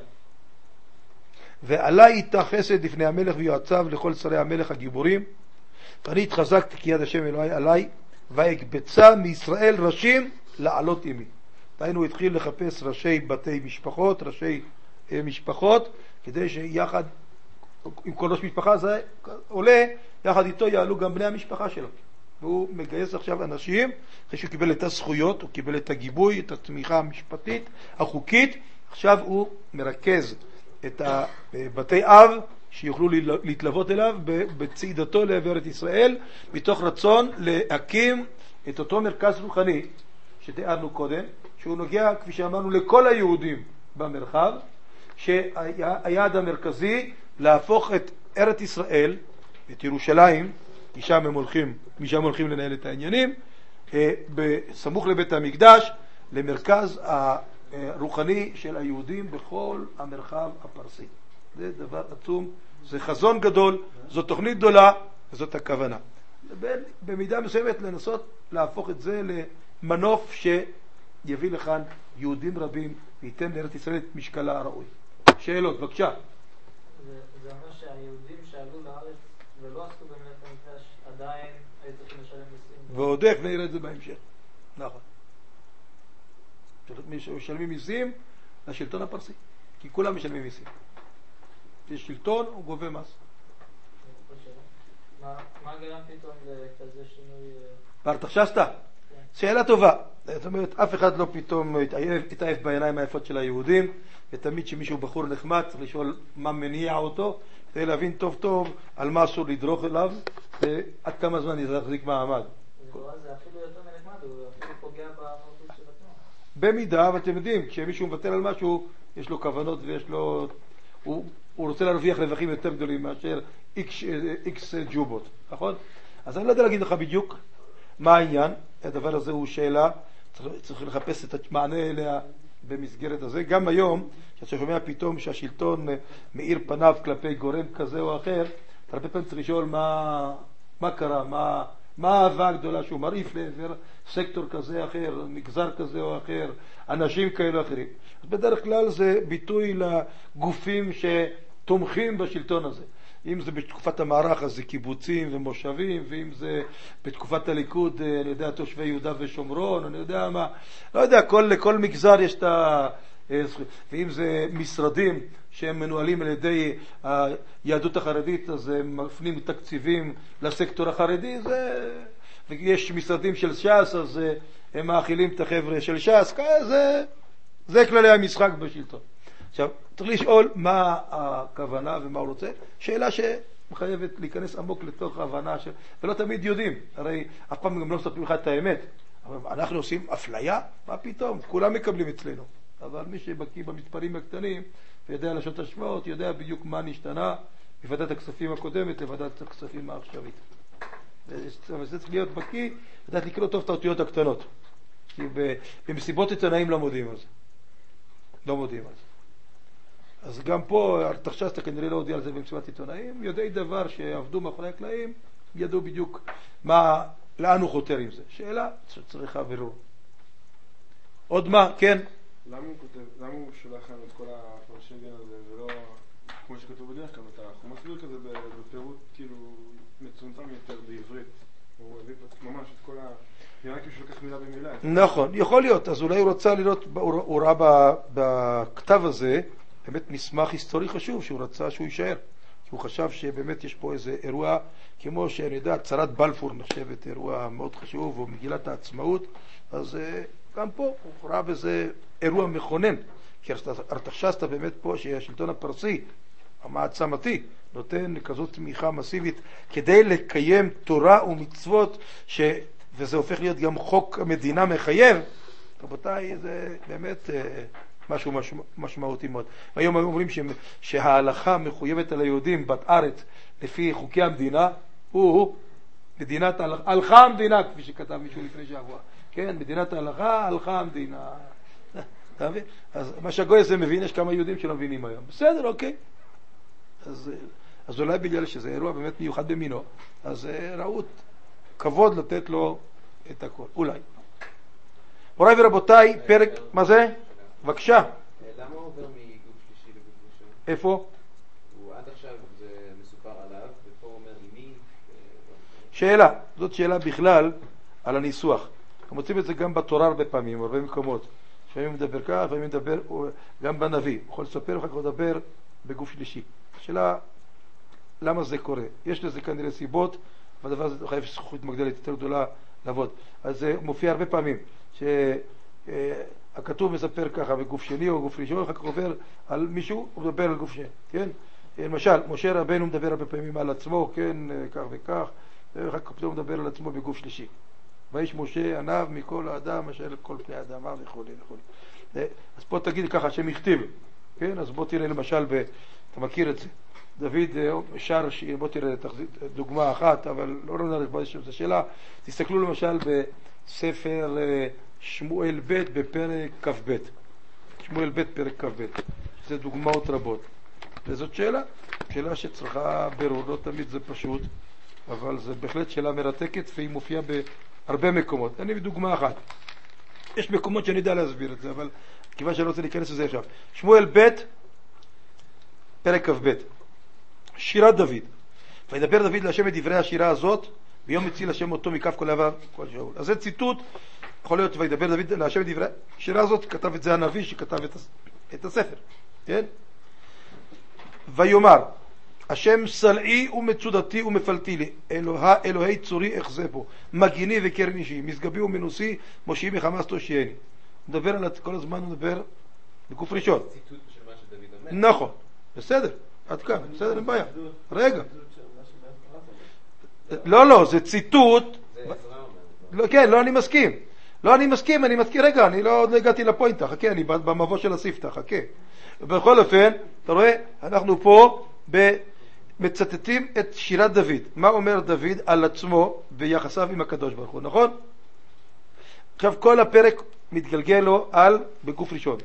ועלי איתה חסד לפני המלך ויועציו לכל שרי המלך הגיבורים, ואני התחזקתי כי יד השם אלוהי עלי, והקבצה מישראל ראשים לעלות עמי. דהיינו הוא התחיל לחפש ראשי בתי משפחות, ראשי משפחות, כדי שיחד עם כל ראש משפחה זה עולה, יחד איתו יעלו גם בני המשפחה שלו. והוא מגייס עכשיו אנשים, אחרי שהוא קיבל את הזכויות, הוא קיבל את הגיבוי, את התמיכה המשפטית, החוקית, עכשיו הוא מרכז את בתי אב שיוכלו להתלוות אליו בצעידתו לעבר את ישראל, מתוך רצון להקים את אותו מרכז רוחני שתיארנו קודם, שהוא נוגע, כפי שאמרנו, לכל היהודים במרחב, שהיעד המרכזי להפוך את ארץ ישראל, את ירושלים, משם הם הולכים, משם הולכים לנהל את העניינים, בסמוך לבית המקדש, למרכז הרוחני של היהודים בכל המרחב הפרסי. זה דבר עצום, זה חזון גדול, זו תוכנית גדולה, וזאת הכוונה. במידה מסוימת לנסות להפוך את זה למנוף שיביא לכאן יהודים רבים, וייתן לארץ ישראל את משקלה הראוי. שאלות, בבקשה. זה אומר שהיהודים שעלו לארץ ולא עשו במלך המקדש עדיין היו צריכים לשלם מיסים. ועוד איך נראה את זה בהמשך. נכון. משלמים מיסים לשלטון הפרסי, כי כולם משלמים מיסים. יש שלטון, הוא גובה מס. מה מה גרם פתאום לכזה שינוי? בארתחשסתא? שאלה טובה. זאת אומרת, אף אחד לא פתאום התעייף בעיניים היפות של היהודים, ותמיד כשמישהו בחור נחמד צריך לשאול מה מניע אותו, כדי להבין טוב טוב על מה אסור לדרוך אליו, ועד כמה זמן יחזיק מעמד. זה אפילו יותר מנחמד, הוא אפילו פוגע במהות של עצמו. במידה, אבל אתם יודעים, כשמישהו מבטל על משהו, יש לו כוונות ויש לו... הוא, הוא רוצה להרוויח רווחים יותר גדולים מאשר איקס, איקס ג'ובות, נכון? אז אני לא יודע להגיד לך בדיוק מה העניין, הדבר הזה הוא שאלה, צריך, צריך לחפש את המענה אליה במסגרת הזה. גם היום, כשאתה שומע פתאום שהשלטון מאיר פניו כלפי גורם כזה או אחר, אתה הרבה פעמים צריך לשאול מה, מה קרה, מה, מה האהבה הגדולה שהוא מרעיף לעבר סקטור כזה או אחר, מגזר כזה או אחר, אנשים כאלה או אחרים. אז בדרך כלל זה ביטוי לגופים שתומכים בשלטון הזה. אם זה בתקופת המערך, אז זה קיבוצים ומושבים, ואם זה בתקופת הליכוד, אני יודע, תושבי יהודה ושומרון, אני יודע מה, לא יודע, כל, לכל מגזר יש את ה... ואם זה משרדים שהם מנוהלים על ידי היהדות החרדית, אז הם מפנים תקציבים לסקטור החרדי, זה... ויש משרדים של ש"ס, אז הם מאכילים את החבר'ה של ש"ס, זה, זה כללי המשחק בשלטון. עכשיו, צריך לשאול מה הכוונה ומה הוא רוצה, שאלה שמחייבת להיכנס עמוק לתוך ההבנה, ש... ולא תמיד יודעים, הרי אף פעם גם לא מספרים לך את האמת, אבל אנחנו עושים אפליה, מה פתאום? כולם מקבלים אצלנו, אבל מי שבקיא במספרים הקטנים ויודע לשעות השוואות, יודע בדיוק מה נשתנה מוועדת הכספים הקודמת לוועדת הכספים העכשווית. וזה צריך להיות בקיא, לדעת לקרוא טוב את האותיות הקטנות, כי במסיבות עיתונאים לא מודיעים על זה, לא מודיעים על זה. אז גם פה, ארתחשסתא כנראה לא הודיע על זה במסיבת עיתונאים, יודעי דבר שעבדו מאחורי הקלעים, ידעו בדיוק מה, לאן הוא חותר עם זה. שאלה שצריכה בירור. עוד מה? כן? למה הוא כותב, למה הוא שולח לנו את כל הפרשי דין הזה, ולא, כמו שכתוב בדרך כלל, הוא מסביר כזה בפירוט, כאילו, מצומצם יותר בעברית. הוא הביא ממש את כל ה... נראה כאילו שלוקח מילה במילה. נכון, יכול להיות. אז אולי הוא רוצה לראות, הוא ראה בכתב הזה, באמת מסמך היסטורי חשוב שהוא רצה שהוא יישאר. כי הוא חשב שבאמת יש פה איזה אירוע, כמו שאני יודע, הצהרת בלפור נחשבת אירוע מאוד חשוב, או מגילת העצמאות, אז גם פה הוא ראה בזה אירוע מכונן. כי ארתחשסתא באמת פה שהשלטון הפרסי, המעצמתי, נותן כזאת תמיכה מסיבית כדי לקיים תורה ומצוות, ש... וזה הופך להיות גם חוק המדינה מחייב. רבותיי, זה באמת משהו משמע, משמעותי מאוד. היום אומרים ש... שההלכה מחויבת על היהודים בת ארץ לפי חוקי המדינה, הוא מדינת ההלכה, הלכה המדינה, כפי שכתב מישהו לפני שבוע. כן, מדינת ההלכה, הלכה המדינה. אתה מבין? אז מה שהגוי הזה מבין, יש כמה יהודים שלא מבינים היום. בסדר, אוקיי. אז, אז אולי בגלל שזה אירוע באמת מיוחד במינו, אז ראו כבוד לתת לו את הכל. אולי. מוריי ורבותיי, פרק, מה זה? בבקשה. למה הוא עובר מגוף שלישי לגוף ראשון? איפה? הוא עד עכשיו זה מסופר עליו, ופה הוא אומר מי? שאלה, זאת שאלה בכלל על הניסוח. אנחנו מוצאים את זה גם בתורה הרבה פעמים, הרבה מקומות. לפעמים מדבר כך, לפעמים מדבר גם בנביא. הוא יכול לספר, אחר כך לדבר בגוף שלישי. השאלה, למה זה קורה? יש לזה כנראה סיבות, והדבר הזה חייב זכות מגדלת יותר גדולה לעבוד. אז זה מופיע הרבה פעמים, שהכתוב מספר ככה בגוף שני או גוף ראשון, אחר כך עובר על מישהו, הוא מדבר על גוף שני, כן? למשל, משה רבנו מדבר הרבה פעמים על עצמו, כן, כך וכך, ואחר כך פתאום מדבר על עצמו בגוף שלישי. ויש משה עניו מכל האדם אשר כל פני האדמה וכו' וכו'. אז פה תגיד ככה שם הכתיב, כן? אז בוא תראה למשל, ב... אתה מכיר את זה, דוד שר שיר, בוא תראה דוגמה אחת, אבל לא נראה באיזה שם, זו שאלה. תסתכלו למשל בספר שמואל ב' בפרק כ"ב. שמואל ב' פרק כ"ב. זה דוגמאות רבות. וזאת שאלה, שאלה שצריכה ברור, לא תמיד זה פשוט, אבל זה בהחלט שאלה מרתקת, והיא מופיעה בהרבה מקומות. אני בדוגמה אחת. יש מקומות שאני יודע להסביר את זה, אבל כיוון שאני רוצה להיכנס לזה עכשיו. שמואל ב' פרק כ"ב. שירת דוד. וידבר דוד להשם את דברי השירה הזאת, ביום הציל השם אותו מכף כל עבר כל שאול. אז זה ציטוט, יכול להיות וידבר דוד להשם את דברי השירה הזאת, כתב את זה הנביא שכתב את, את הספר. כן? ויאמר, השם סלעי ומצודתי ומפלתי לי, אלוה, אלוהי צורי אחזה פה, מגיני וקרן אישי, משגבי ומנוסי, מושיעי מחמס תושייני. הוא מדבר על כל הזמן, הוא מדבר בגוף ראשון. ציטוט של מה שדוד אומר. נכון, בסדר, עד כאן, בסדר, אין בעיה. רגע. לא, לא, זה ציטוט. זה עזרא אומר. לא, כן, לא, אני מסכים. לא, אני מסכים, אני מסכים, רגע, אני לא, עוד לא הגעתי לפוינטה, חכה, אני במבוא של הספתח, חכה. בכל אופן, אתה רואה, אנחנו פה מצטטים את שירת דוד. מה אומר דוד על עצמו ביחסיו עם הקדוש ברוך הוא, נכון? עכשיו כל הפרק מתגלגל לו על בגוף ראשון.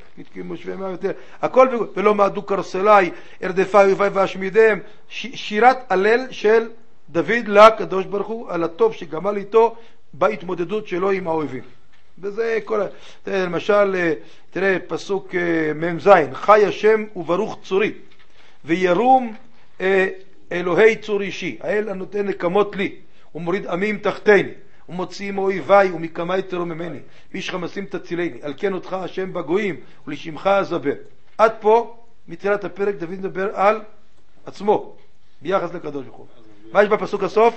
הכל בגוף, ולא מעדו קרסלי, ארדפה יובי ואשמידם, שירת הלל של דוד לקדוש ברוך הוא על הטוב שגמל איתו בהתמודדות שלו עם האויבים. וזה כל, תראה, למשל, תראה, פסוק ממז, חי השם וברוך צורי, וירום אלוהי צור אישי, האל הנותן נקמות לי, ומוריד עמים תחתיני, ומוציא מאויביי ומקמי תרום ממני, ואיש חמסים תצילני, על כן אותך השם בגויים, ולשמך אזבר. עד פה, מתחילת הפרק, דוד מדבר על עצמו, ביחס לקדוש ברוך הוא. מה יש בפסוק הסוף?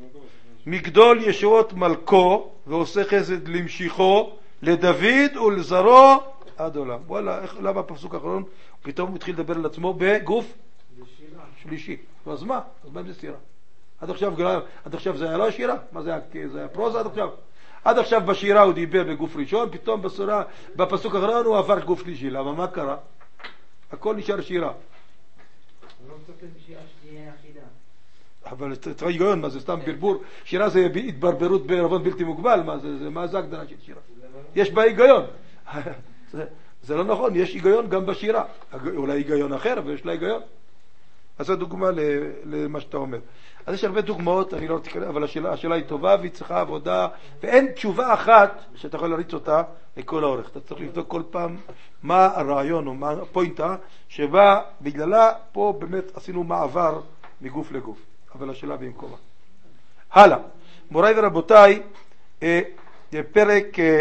מגדול ישועות מלכו ועושה חסד למשיכו לדוד ולזרעו עד עולם. וואלה, איך, למה בפסוק האחרון פתאום הוא התחיל לדבר על עצמו בגוף שלישי? אז מה? אז מה זה סתירה? עד עכשיו, עד עכשיו זה היה לא שירה? מה זה היה? זה היה פרוזה עד עכשיו? עד עכשיו בשירה הוא דיבר בגוף ראשון, פתאום בסורה, בפסוק האחרון הוא עבר גוף שלישי. למה? מה קרה? הכל נשאר שירה. הוא לא מצטט בשירה שתהיה אחידה. אבל צריך היגיון, מה זה סתם ברבור? שירה זה התברברות בערבון בלתי מוגבל, מה זה, זה, מה זה הגדרה של שירה? יש בה היגיון. זה, זה לא נכון, יש היגיון גם בשירה. אולי היגיון אחר, אבל יש לה היגיון. אז זו דוגמה למה שאתה אומר. אז יש הרבה דוגמאות, אני לא רוצה להיכנס, אבל השאלה, השאלה היא טובה והיא צריכה עבודה, ואין תשובה אחת שאתה יכול להריץ אותה לכל האורך. אתה צריך לבדוק כל פעם מה הרעיון או מה הפוינטה, שבה בגללה פה באמת עשינו מעבר מגוף לגוף. אבל השאלה במקומה. הלאה. מוריי ורבותיי, אה, פרק אה,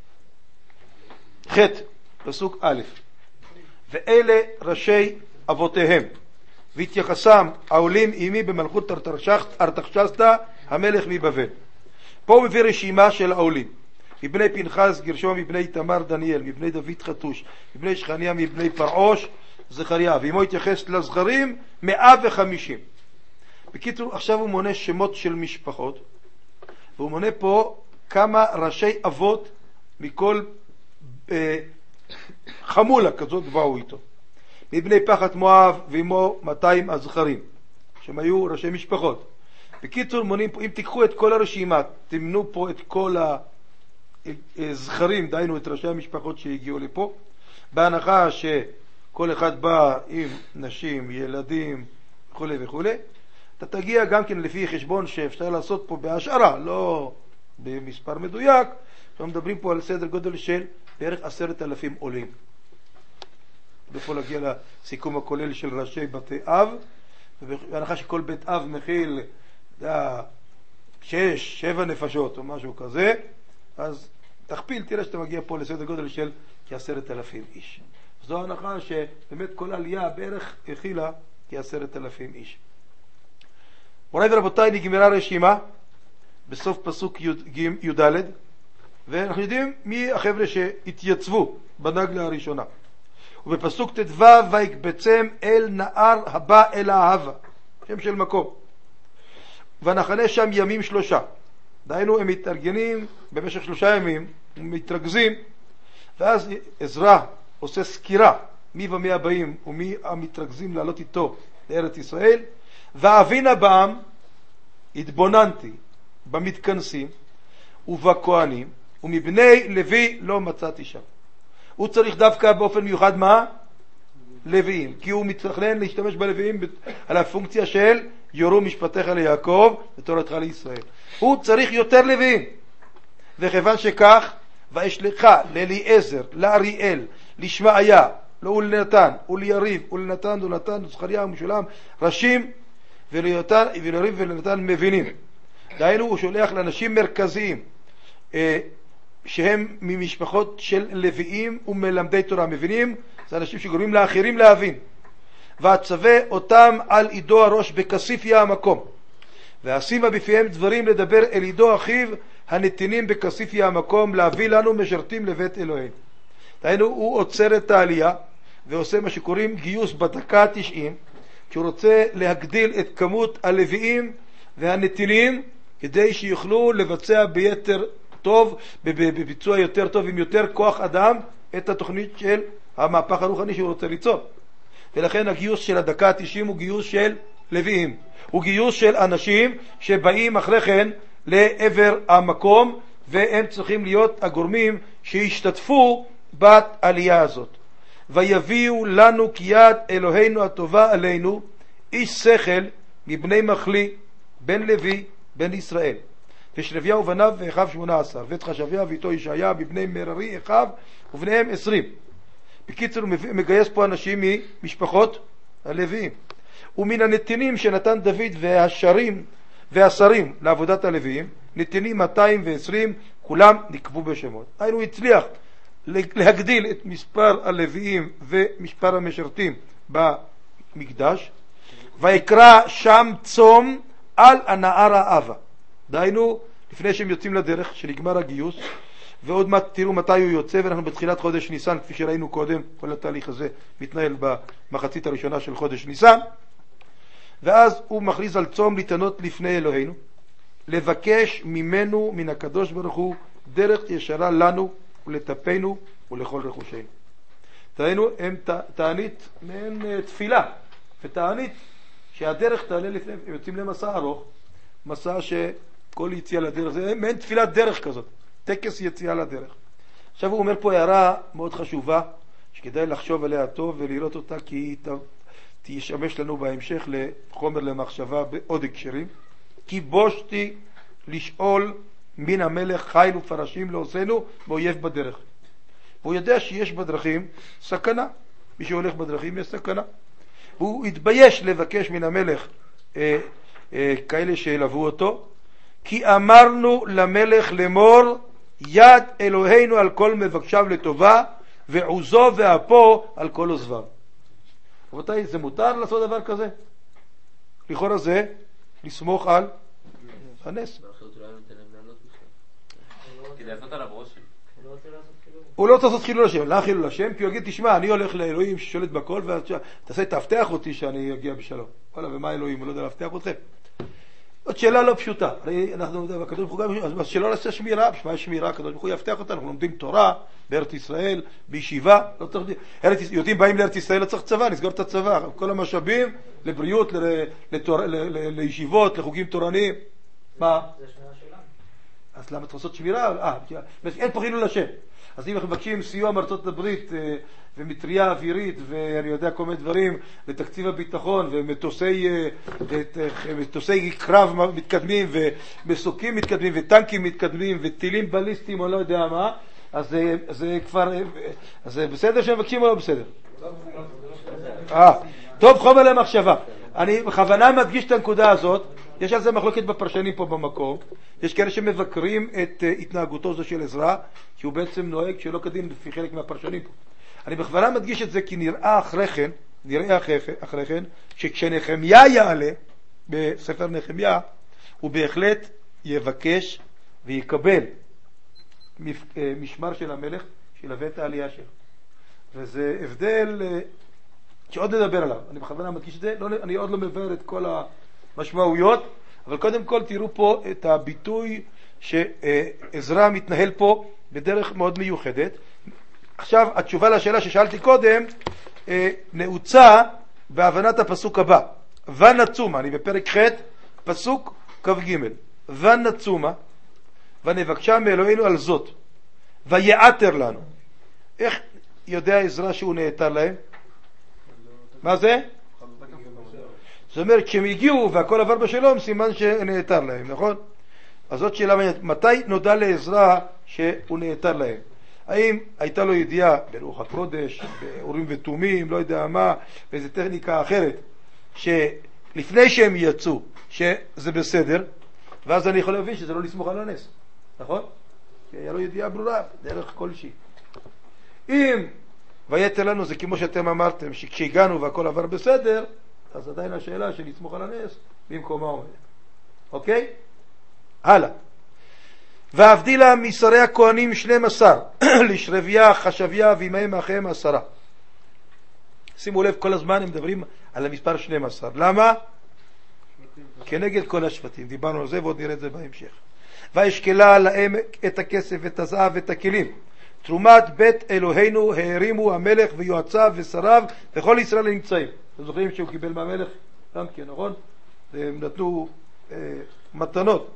ח' פסוק א', ואלה ראשי אבותיהם, והתייחסם העולים עימי במלכות ארתחשסתא המלך מבבל. פה הוא מביא רשימה של העולים. מבני פנחס, גרשום, מבני תמר, דניאל, מבני דוד חתוש, מבני שכניה, מבני פרעוש, זכריה. ואמו התייחס לזכרים מאה וחמישים. בקיצור, עכשיו הוא מונה שמות של משפחות, והוא מונה פה כמה ראשי אבות מכל אה, חמולה כזאת באו איתו. מבני פחת מואב ועמו מאתיים הזכרים, שהם היו ראשי משפחות. בקיצור, מונים פה, אם תיקחו את כל הרשימה, תמנו פה את כל הזכרים, דיינו את ראשי המשפחות שהגיעו לפה, בהנחה שכל אחד בא עם נשים, ילדים וכו' וכו', אתה תגיע גם כן לפי חשבון שאפשר לעשות פה בהשערה, לא במספר מדויק. אנחנו מדברים פה על סדר גודל של בערך עשרת אלפים עולים. ופה להגיע לסיכום הכולל של ראשי בתי אב, ובהנחה שכל בית אב מכיל שש, שבע נפשות או משהו כזה, אז תכפיל, תראה שאתה מגיע פה לסדר גודל של כעשרת אלפים איש. זו ההנחה שבאמת כל עלייה בערך הכילה כעשרת אלפים איש. מוריי ורבותיי, נגמרה רשימה בסוף פסוק י"ד, ואנחנו יודעים מי החבר'ה שהתייצבו בנגלה הראשונה. ובפסוק ט"ו, ויקבצם אל נהר הבא אל האהבה, שם של מקום, ונחנה שם ימים שלושה. דהיינו, הם מתארגנים במשך שלושה ימים, הם מתרכזים, ואז עזרא עושה סקירה מי ומי הבאים ומי המתרכזים לעלות איתו לארץ ישראל. ואבינה בעם, התבוננתי במתכנסים ובכהנים, ומבני לוי לא מצאתי שם. הוא צריך דווקא באופן מיוחד מה? לוויים, כי הוא מתכנן להשתמש בלוויים על הפונקציה של יורו משפטיך ליעקב ותורתך לישראל. הוא צריך יותר לוויים, וכיוון שכך, ואשלך לאליעזר, לאריאל, לשמעיה, ולנתן, וליריב, ולנתן, ולנתן, וזכריה ומשולם, ראשים, וליותן, וליריב ולנתן מבינים. דהיינו, הוא שולח לאנשים מרכזיים, אה, שהם ממשפחות של לוויים ומלמדי תורה. מבינים? זה אנשים שגורמים לאחרים להבין. ואצווה אותם על עידו הראש בכסיפיה המקום. ואשימה בפיהם דברים לדבר אל עידו אחיו הנתינים בכסיפיה המקום, להביא לנו משרתים לבית אלוהים. דהיינו, הוא עוצר את העלייה ועושה מה שקוראים גיוס בדקה ה-תשעים, שהוא רוצה להגדיל את כמות הלוויים והנתינים כדי שיוכלו לבצע ביתר טוב, בביצוע יותר טוב עם יותר כוח אדם את התוכנית של המהפך הרוחני שהוא רוצה ליצור. ולכן הגיוס של הדקה ה-תשעים הוא גיוס של לוויים, הוא גיוס של אנשים שבאים אחרי כן לעבר המקום, והם צריכים להיות הגורמים שישתתפו בעלייה הזאת. ויביאו לנו כי יד אלוהינו הטובה עלינו איש שכל מבני מחלי בן לוי בן ישראל, ושלביה ובניו ואחיו שמונה עשר, ואת חשביה ואיתו ישעיה מבני מררי אחיו ובניהם עשרים. בקיצור, הוא מגייס פה אנשים ממשפחות הלוויים. ומן הנתינים שנתן דוד והשרים והשרים לעבודת הלוויים, נתינים מאתיים ועשרים, כולם נקבו בשמות. היינו הצליח להגדיל את מספר הלוויים ומספר המשרתים במקדש. ויקרא שם צום על הנער האבה. דהיינו, לפני שהם יוצאים לדרך, שנגמר הגיוס, ועוד מעט תראו מתי הוא יוצא, ואנחנו בתחילת חודש ניסן, כפי שראינו קודם, כל התהליך הזה מתנהל במחצית הראשונה של חודש ניסן. ואז הוא מכריז על צום להתענות לפני אלוהינו, לבקש ממנו, מן הקדוש ברוך הוא, דרך ישרה לנו ולטפנו ולכל רכושנו. תראינו, הם תענית מעין תפילה, ותענית שהדרך תעלה לפני, הם יוצאים למסע ארוך, מסע שכל יציאה לדרך, זה מעין תפילת דרך כזאת, טקס יציאה לדרך. עכשיו הוא אומר פה הערה מאוד חשובה, שכדאי לחשוב עליה טוב ולראות אותה, כי היא תשמש לנו בהמשך לחומר למחשבה בעוד הקשרים. כי בושתי לשאול מן המלך חיל ופרשים לעושנו מאויב בדרך. והוא יודע שיש בדרכים סכנה, מי שהולך בדרכים יש סכנה. והוא התבייש לבקש מן המלך אה, אה, כאלה שילוו אותו, כי אמרנו למלך לאמור, יד אלוהינו על כל מבקשיו לטובה, ועוזו ואפו על כל עוזביו. רבותיי, זה מותר לעשות דבר כזה? לכאורה זה לסמוך על הנס. הוא לא רוצה לעשות חילול השם. למה חילול השם? כי הוא יגיד, תשמע, אני הולך לאלוהים ששולט בכל, ותעשה, תאבטח אותי שאני אגיע בשלום. וואלה, ומה אלוהים? הוא לא יודע להבטח אתכם. זאת שאלה לא פשוטה. אנחנו יודעים, הקדוש ברוך הוא גם, אז שלא נעשה שמירה, בשביל שמירה, הקדוש ברוך הוא יבטח אותנו. אנחנו לומדים תורה בארץ ישראל, בישיבה, לא צריך, יודעים, באים לארץ ישראל, לא צריך צבא, נסגור את הצבא. כל המשאבים לבריאות, לישיבות, לחוגים תורניים. מה? זה שמירה שלנו. אז למה צריך לעשות שמירה? אה, אין פה חילול השם. אז אם אנחנו מבקשים סיוע מארצות הברית ומטריה אווירית ואני יודע כל מיני דברים לתקציב הביטחון ומטוסי מטוסי קרב מתקדמים ומסוקים מתקדמים וטנקים מתקדמים וטילים בליסטיים או לא יודע מה, אז זה כבר, אז זה בסדר שמבקשים או לא בסדר? אה, טוב, חומר למחשבה. אני בכוונה מדגיש את הנקודה הזאת. יש על זה מחלוקת בפרשנים פה במקום. יש כאלה שמבקרים את התנהגותו זו של עזרא, כי הוא בעצם נוהג שלא כדין לפי חלק מהפרשנים פה. אני בכוונה מדגיש את זה כי נראה אחרי כן, נראה אחרי, אחרי כן, שכשנחמיה יעלה, בספר נחמיה, הוא בהחלט יבקש ויקבל משמר של המלך שילווה את העלייה שלו. וזה הבדל שעוד נדבר עליו. אני בכוונה מדגיש את זה, לא, אני עוד לא מבאר את כל המשמעויות, אבל קודם כל תראו פה את הביטוי שעזרא מתנהל פה בדרך מאוד מיוחדת. עכשיו התשובה לשאלה ששאלתי קודם נעוצה בהבנת הפסוק הבא. ונצומה, אני בפרק ח' פסוק כ"ג. ונצומה ונבקשה מאלוהינו על זאת ויעתר לנו. איך יודע עזרא שהוא נעתר להם? מה זה? זאת אומרת, כשהם הגיעו והכל עבר בשלום, סימן שנעתר להם, נכון? אז זאת שאלה מעניינת. מתי נודע לעזרא שהוא נעתר להם? האם הייתה לו ידיעה ברוח הקודש, באורים ותומים, לא יודע מה, באיזו טכניקה אחרת, שלפני שהם יצאו, שזה בסדר, ואז אני יכול להבין שזה לא לסמוך על הנס, נכון? כי היה לו ידיעה ברורה, דרך כלשהי. אם ויתר לנו זה כמו שאתם אמרתם, שכשהגענו והכל עבר בסדר, אז עדיין השאלה של לסמוך על הנס במקומה עומדת. אוקיי? הלאה. והבדילה משרי הכהנים שנים עשר, לשרביה, חשביה ועמהם אחיהם עשרה. שימו לב, כל הזמן הם מדברים על המספר שנים עשר. למה? כנגד כל השבטים. דיברנו על זה ועוד נראה את זה בהמשך. והשקלה להם את הכסף ואת הזהב ואת הכלים. תרומת בית אלוהינו הערימו המלך ויועציו ושריו וכל ישראל נמצאים. אתם זוכרים שהוא קיבל מהמלך? גם כן, נכון? והם נתנו אה, מתנות.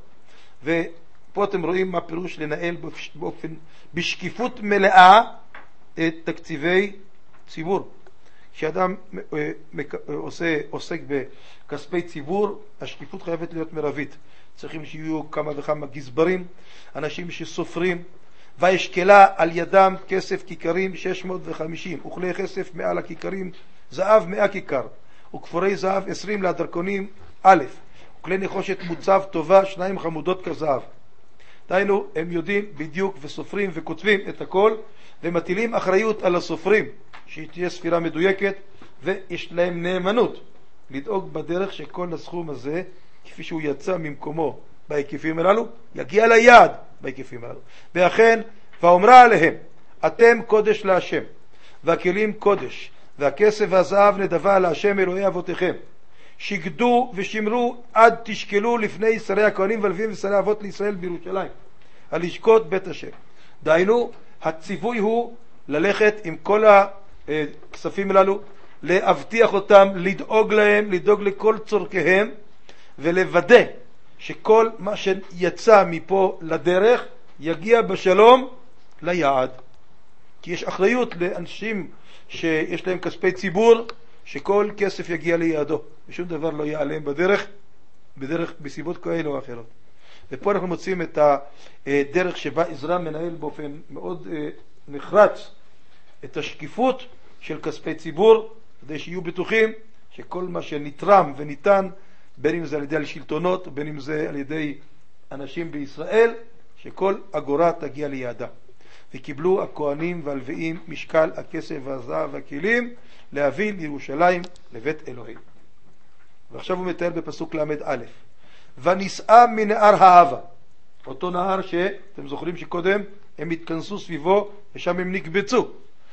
ופה אתם רואים מה פירוש לנהל באופן, בשקיפות מלאה את תקציבי ציבור. כשאדם אה, עושה, עוסק בכספי ציבור, השקיפות חייבת להיות מרבית. צריכים שיהיו כמה וכמה גזברים, אנשים שסופרים, וישקלה על ידם כסף כיכרים שש מאות וחמישים, וכלי כסף מעל הכיכרים, זהב מאה כיכר, וכפורי זהב עשרים לדרכונים א', וכלי נחושת מוצב טובה, שניים חמודות כזהב. דהיינו, הם יודעים בדיוק וסופרים וכותבים את הכל, ומטילים אחריות על הסופרים, שתהיה ספירה מדויקת, ויש להם נאמנות לדאוג בדרך שכל הסכום הזה, כפי שהוא יצא ממקומו בהיקפים הללו, יגיע ליעד בהיקפים הללו. ואכן, ואומרה עליהם, אתם קודש להשם, והכלים קודש, והכסף והזהב נדבה להשם אלוהי אבותיכם. שגדו ושמרו עד תשקלו לפני שרי הכהנים ולווים ושרי אבות לישראל בירושלים, על לשקוט בית השם. דהיינו, הציווי הוא ללכת עם כל הכספים הללו, להבטיח אותם, לדאוג להם, לדאוג לכל צורכיהם, ולוודא שכל מה שיצא מפה לדרך יגיע בשלום ליעד. כי יש אחריות לאנשים שיש להם כספי ציבור, שכל כסף יגיע ליעדו, ושום דבר לא יעלם בדרך, בדרך בסיבות כאלה או אחרות. ופה אנחנו מוצאים את הדרך שבה עזרא מנהל באופן מאוד נחרץ את השקיפות של כספי ציבור, כדי שיהיו בטוחים שכל מה שנתרם וניתן, בין אם זה על ידי השלטונות, בין אם זה על ידי אנשים בישראל, שכל אגורה תגיע ליעדה. וקיבלו הכהנים והלוויים משקל הכסף והזהב והכלים להביא לירושלים לבית אלוהים. ועכשיו הוא מתאר בפסוק למד א', ונישאה מנהר האהבה, אותו נהר שאתם זוכרים שקודם הם התכנסו סביבו ושם הם נקבצו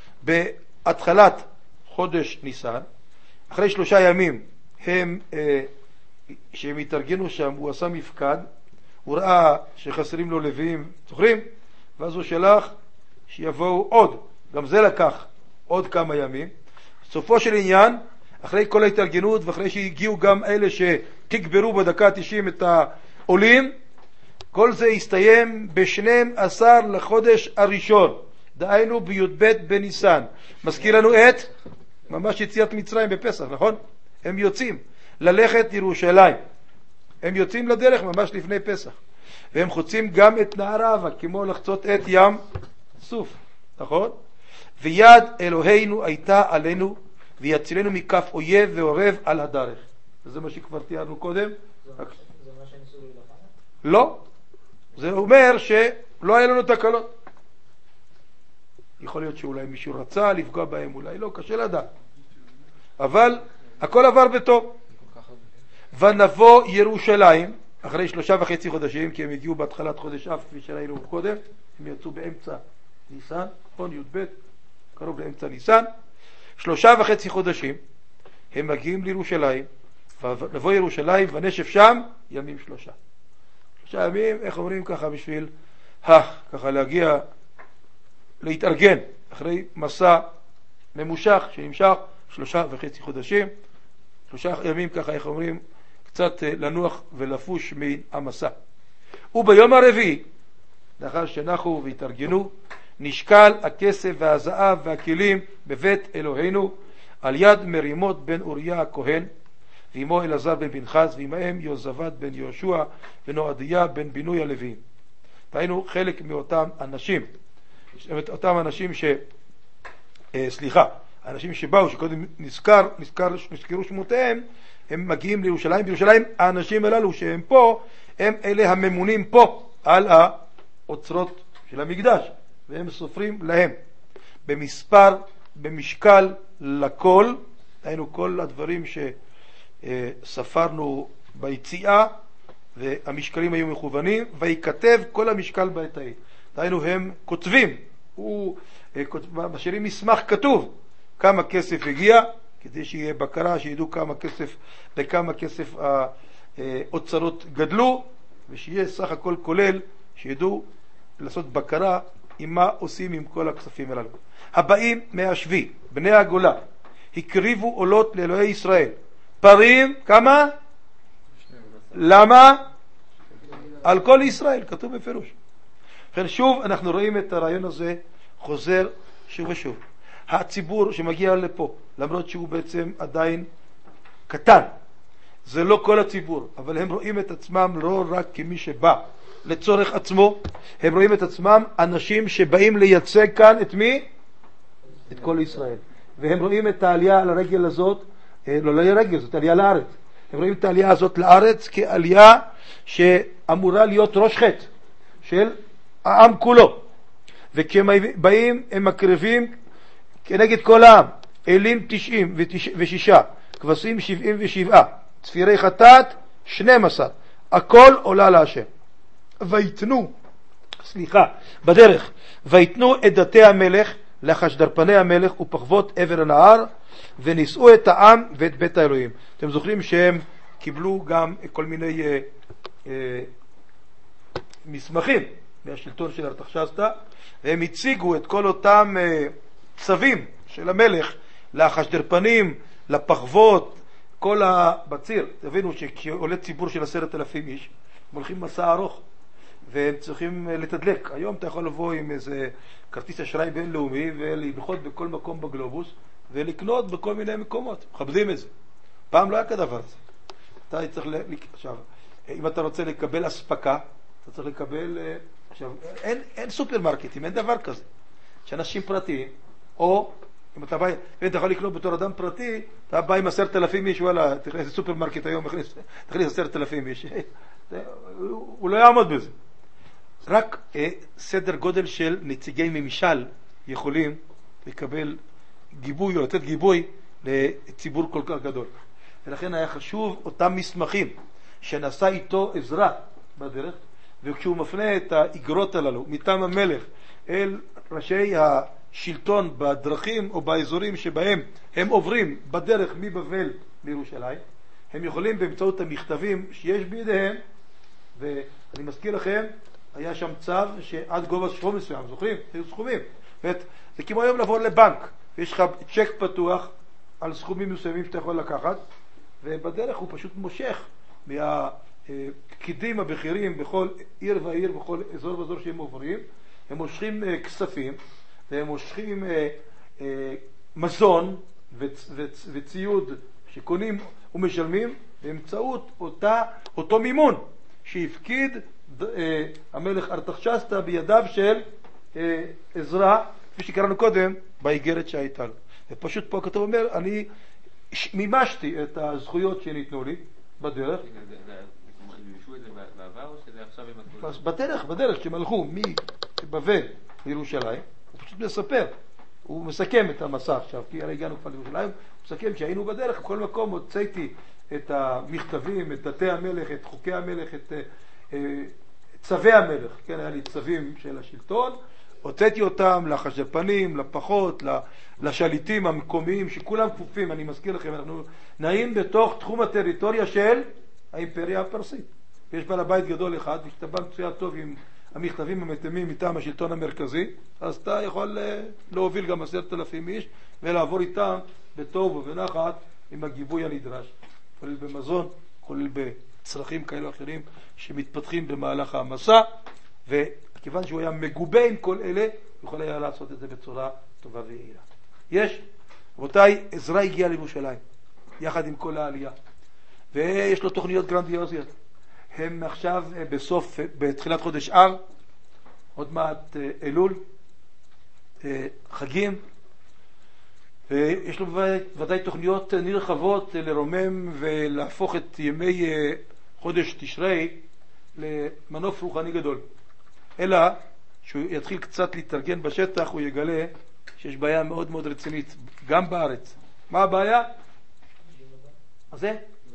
בהתחלת חודש ניסן. אחרי שלושה ימים הם אה, שהם התארגנו שם, הוא עשה מפקד, הוא ראה שחסרים לו לוויים, זוכרים? ואז הוא שלח שיבואו עוד, גם זה לקח עוד כמה ימים. סופו של עניין, אחרי כל ההתארגנות ואחרי שהגיעו גם אלה שתגברו בדקה ה-תשעים את העולים, כל זה הסתיים ב-שנים עשר לחודש הראשון, דהיינו בי"ב בניסן. מזכיר לנו את ממש יציאת מצרים בפסח, נכון? הם יוצאים ללכת ירושלים, הם יוצאים לדרך ממש לפני פסח, והם חוצים גם את נהר האהבה כמו לחצות את ים סוף, נכון? ויד אלוהינו הייתה עלינו ויצילנו מכף אויב ועורב על הדרך. וזה מה שכבר תיארנו קודם. זה מה שניסו להילחם? לא, זה אומר שלא היה לנו תקלות. יכול להיות שאולי מישהו רצה לפגוע בהם, אולי לא, קשה לדעת, אבל הכל עבר בטוב. ונבוא ירושלים אחרי שלושה וחצי חודשים, כי הם הגיעו בהתחלת חודש אב כפי שראינו קודם, הם יצאו באמצע ניסן, נכון, י"ב, קרוב לאמצע ניסן, שלושה וחצי חודשים הם מגיעים לירושלים, ונבוא ירושלים ונשב שם ימים שלושה. שלושה ימים, איך אומרים ככה, בשביל ה, ככה להגיע, להתארגן אחרי מסע ממושך שנמשך שלושה וחצי חודשים, שלושה ימים ככה, איך אומרים, קצת לנוח ולפוש מהמסע. וביום הרביעי, לאחר שנחו והתארגנו, נשקל הכסף והזהב והכלים בבית אלוהינו על יד מרימות בן אוריה הכהן, ועמו אלעזר בן פנחס, ועמהם יוזבד בן יהושע ונועדיה בן בינוי הלוויים. והיינו חלק מאותם אנשים, אותם אנשים ש... סליחה, אנשים שבאו, שקודם נזכר, נזכר, נזכרו שמותיהם, הם מגיעים לירושלים. בירושלים האנשים הללו שהם פה, הם אלה הממונים פה על האוצרות של המקדש, והם סופרים להם במספר במשקל לכל, היינו כל הדברים שספרנו ביציאה, והמשקלים היו מכוונים, וייכתב כל המשקל בעת ההיא. היינו הם כותבים, הוא משאירים מסמך כתוב, כמה כסף הגיע, כדי שיהיה בקרה, שידעו כמה כסף, בכמה כסף האוצרות גדלו, ושיהיה סך הכל כולל, שידעו לעשות בקרה עם מה עושים עם כל הכספים הללו. הבאים מהשבי, בני הגולה, הקריבו עולות לאלוהי ישראל. פרים, כמה? למה? על כל ישראל, כתוב בפירוש. לכן שוב אנחנו רואים את הרעיון הזה חוזר שוב ושוב. הציבור שמגיע לפה, למרות שהוא בעצם עדיין קטן, זה לא כל הציבור, אבל הם רואים את עצמם לא רק כמי שבא לצורך עצמו, הם רואים את עצמם אנשים שבאים לייצג כאן את מי? את כל ישראל. והם רואים את העלייה על הרגל הזאת, לא לא רגל, זאת עלייה לארץ. הם רואים את העלייה הזאת לארץ כעלייה שאמורה להיות ראש חטא של העם כולו. וכשהם באים הם מקריבים כנגד כל העם, אלים תשעים ושישה, כבשים שבעים ושבעה, צפירי חטאת שנים עשר, הכל עולה להשם. ויתנו, סליחה, בדרך, ויתנו את דתי המלך לחשדרפני המלך ופחבות עבר הנהר, ונישאו את העם ואת בית האלוהים. אתם זוכרים שהם קיבלו גם כל מיני אה, אה, מסמכים מהשלטון של ארתחשסתא, והם הציגו את כל אותם אה, צווים של המלך לחשדרפנים, לפחבות, כל הבציר. תבינו שכשעולה ציבור של עשרת אלפים איש, הם הולכים מסע ארוך, והם צריכים לתדלק. היום אתה יכול לבוא עם איזה כרטיס אשראי בינלאומי ולנחות בכל מקום בגלובוס ולקנות בכל מיני מקומות. מכבדים את זה. פעם לא היה כדבר הזה. אתה צריך ל... עכשיו, אם אתה רוצה לקבל אספקה, אתה צריך לקבל... עכשיו, אין, אין סופרמרקטים, אין דבר כזה. שאנשים פרטיים, או אם אתה בא, אם אתה יכול לקנות בתור אדם פרטי, אתה בא עם עשרת אלפים איש, וואלה, תכניס לסופרמרקט היום, תכניס עשרת אלפים איש. הוא לא יעמוד בזה. רק אה, סדר גודל של נציגי ממשל יכולים לקבל גיבוי או לתת גיבוי לציבור כל כך גדול. ולכן היה חשוב אותם מסמכים שנשא איתו עזרא בדרך, וכשהוא מפנה את האגרות הללו מטעם המלך אל ראשי השלטון בדרכים או באזורים שבהם הם עוברים בדרך מבבל לירושלים, הם יכולים באמצעות המכתבים שיש בידיהם, ואני מזכיר לכם, היה שם צו שעד גובה סכום מסוים, זוכרים? היו סכומים. זה כמו היום לבוא לבנק, ויש לך צ'ק פתוח על סכומים מסוימים שאתה יכול לקחת, ובדרך הוא פשוט מושך מהפקידים הבכירים בכל עיר ועיר, בכל אזור ואזור שהם עוברים, הם מושכים כספים, והם מושכים מזון וציוד שקונים ומשלמים באמצעות אותה, אותו מימון שהפקיד המלך ארתחשסתא בידיו של עזרא, כפי שקראנו קודם באיגרת שהייתה לו. ופשוט פה כתוב אומר, אני מימשתי את הזכויות שניתנו לי בדרך. מימשו את זה בעבר או שזה עכשיו עם הגבול? בדרך, בדרך, שמלכו מבבל לירושלים, הוא פשוט מספר, הוא מסכם את המסע עכשיו, כי הרי הגענו כבר לירושלים, הוא מסכם שהיינו בדרך, בכל מקום הוצאתי את המכתבים, את דתי המלך, את חוקי המלך, את צווי המלך, כן, היה לי צווים של השלטון, הוצאתי אותם לחשדרפנים, לפחות, לשליטים המקומיים, שכולם כפופים. אני מזכיר לכם, אנחנו נעים בתוך תחום הטריטוריה של האימפריה הפרסית. יש בעל הבית גדול אחד, וכשאתה בא מצויה טוב עם המכתבים המתאימים מטעם השלטון המרכזי, אז אתה יכול להוביל גם עשרת אלפים איש, ולעבור איתם בטוב ובנחת עם הגיבוי הנדרש. כולל במזון, כולל בצרכים כאלה או אחרים שמתפתחים במהלך המסע, וכיוון שהוא היה מגובה עם כל אלה, הוא יכול היה לעשות את זה בצורה טובה ויעילה. יש, רבותיי, עזרא הגיע לירושלים, יחד עם כל העלייה, ויש לו תוכניות גרנדיוזיות. הם עכשיו בסוף, בתחילת חודש אב, עוד מעט אלול, חגים, ויש לו ודאי תוכניות נרחבות לרומם ולהפוך את ימי חודש תשרי למנוף רוחני גדול. אלא שהוא יתחיל קצת להתארגן בשטח, הוא יגלה שיש בעיה מאוד מאוד רצינית, גם בארץ. מה הבעיה? מה זה?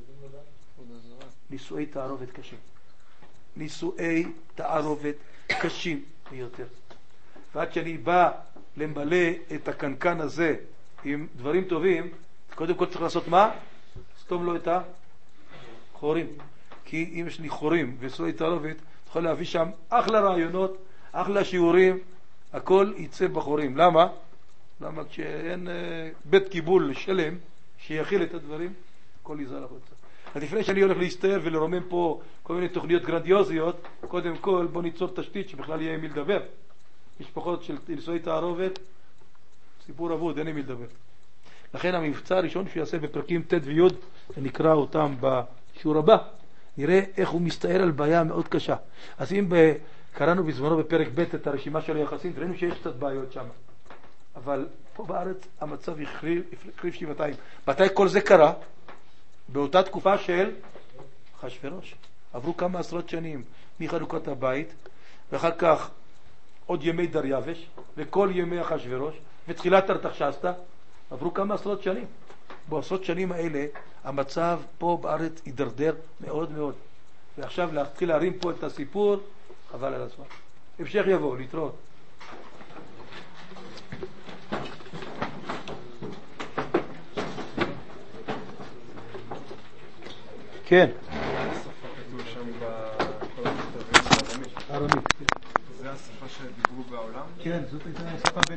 נישואי תערובת קשים. נישואי תערובת קשים ביותר. ועד שאני בא למלא את הקנקן הזה עם דברים טובים, קודם כל צריך לעשות מה? סתום לו את החורים. כי אם יש לי חורים ונישואי תערובת, יכול להביא שם אחלה רעיונות, אחלה שיעורים, הכל יצא בחורים. למה? למה כשאין אה, בית קיבול שלם שיכיל את הדברים, הכל יזל החוצה. אז לפני שאני הולך להסתער ולרומם פה כל מיני תוכניות גרנדיוזיות, קודם כל בוא ניצור תשתית שבכלל יהיה עם מי לדבר. משפחות של נישואי תערובת, סיפור אבוד, אין עם מי לדבר. לכן המבצע הראשון שיעשה בפרקים ט' וי' ונקרא אותם בשיעור הבא, נראה איך הוא מסתער על בעיה מאוד קשה. אז אם קראנו בזמנו בפרק ב' את הרשימה של היחסים, ראינו שיש קצת בעיות שם. אבל פה בארץ המצב החריב, החריב שבעתיים. מתי כל זה קרה? באותה תקופה של אחשוורוש. עברו כמה עשרות שנים מחנוכת הבית, ואחר כך עוד ימי דריווש, וכל ימי אחשוורוש, ותחילת ארתחשסתא, עברו כמה עשרות שנים. בעשרות שנים האלה המצב פה בארץ הידרדר מאוד מאוד. ועכשיו להתחיל להרים פה את הסיפור, חבל על הזמן. המשך יבוא, להתראות. כן. השפה כתוב שם בכל המכתבים בארמית. ארמית. זה השפה שדיברו בעולם? כן, זאת הייתה השפה בין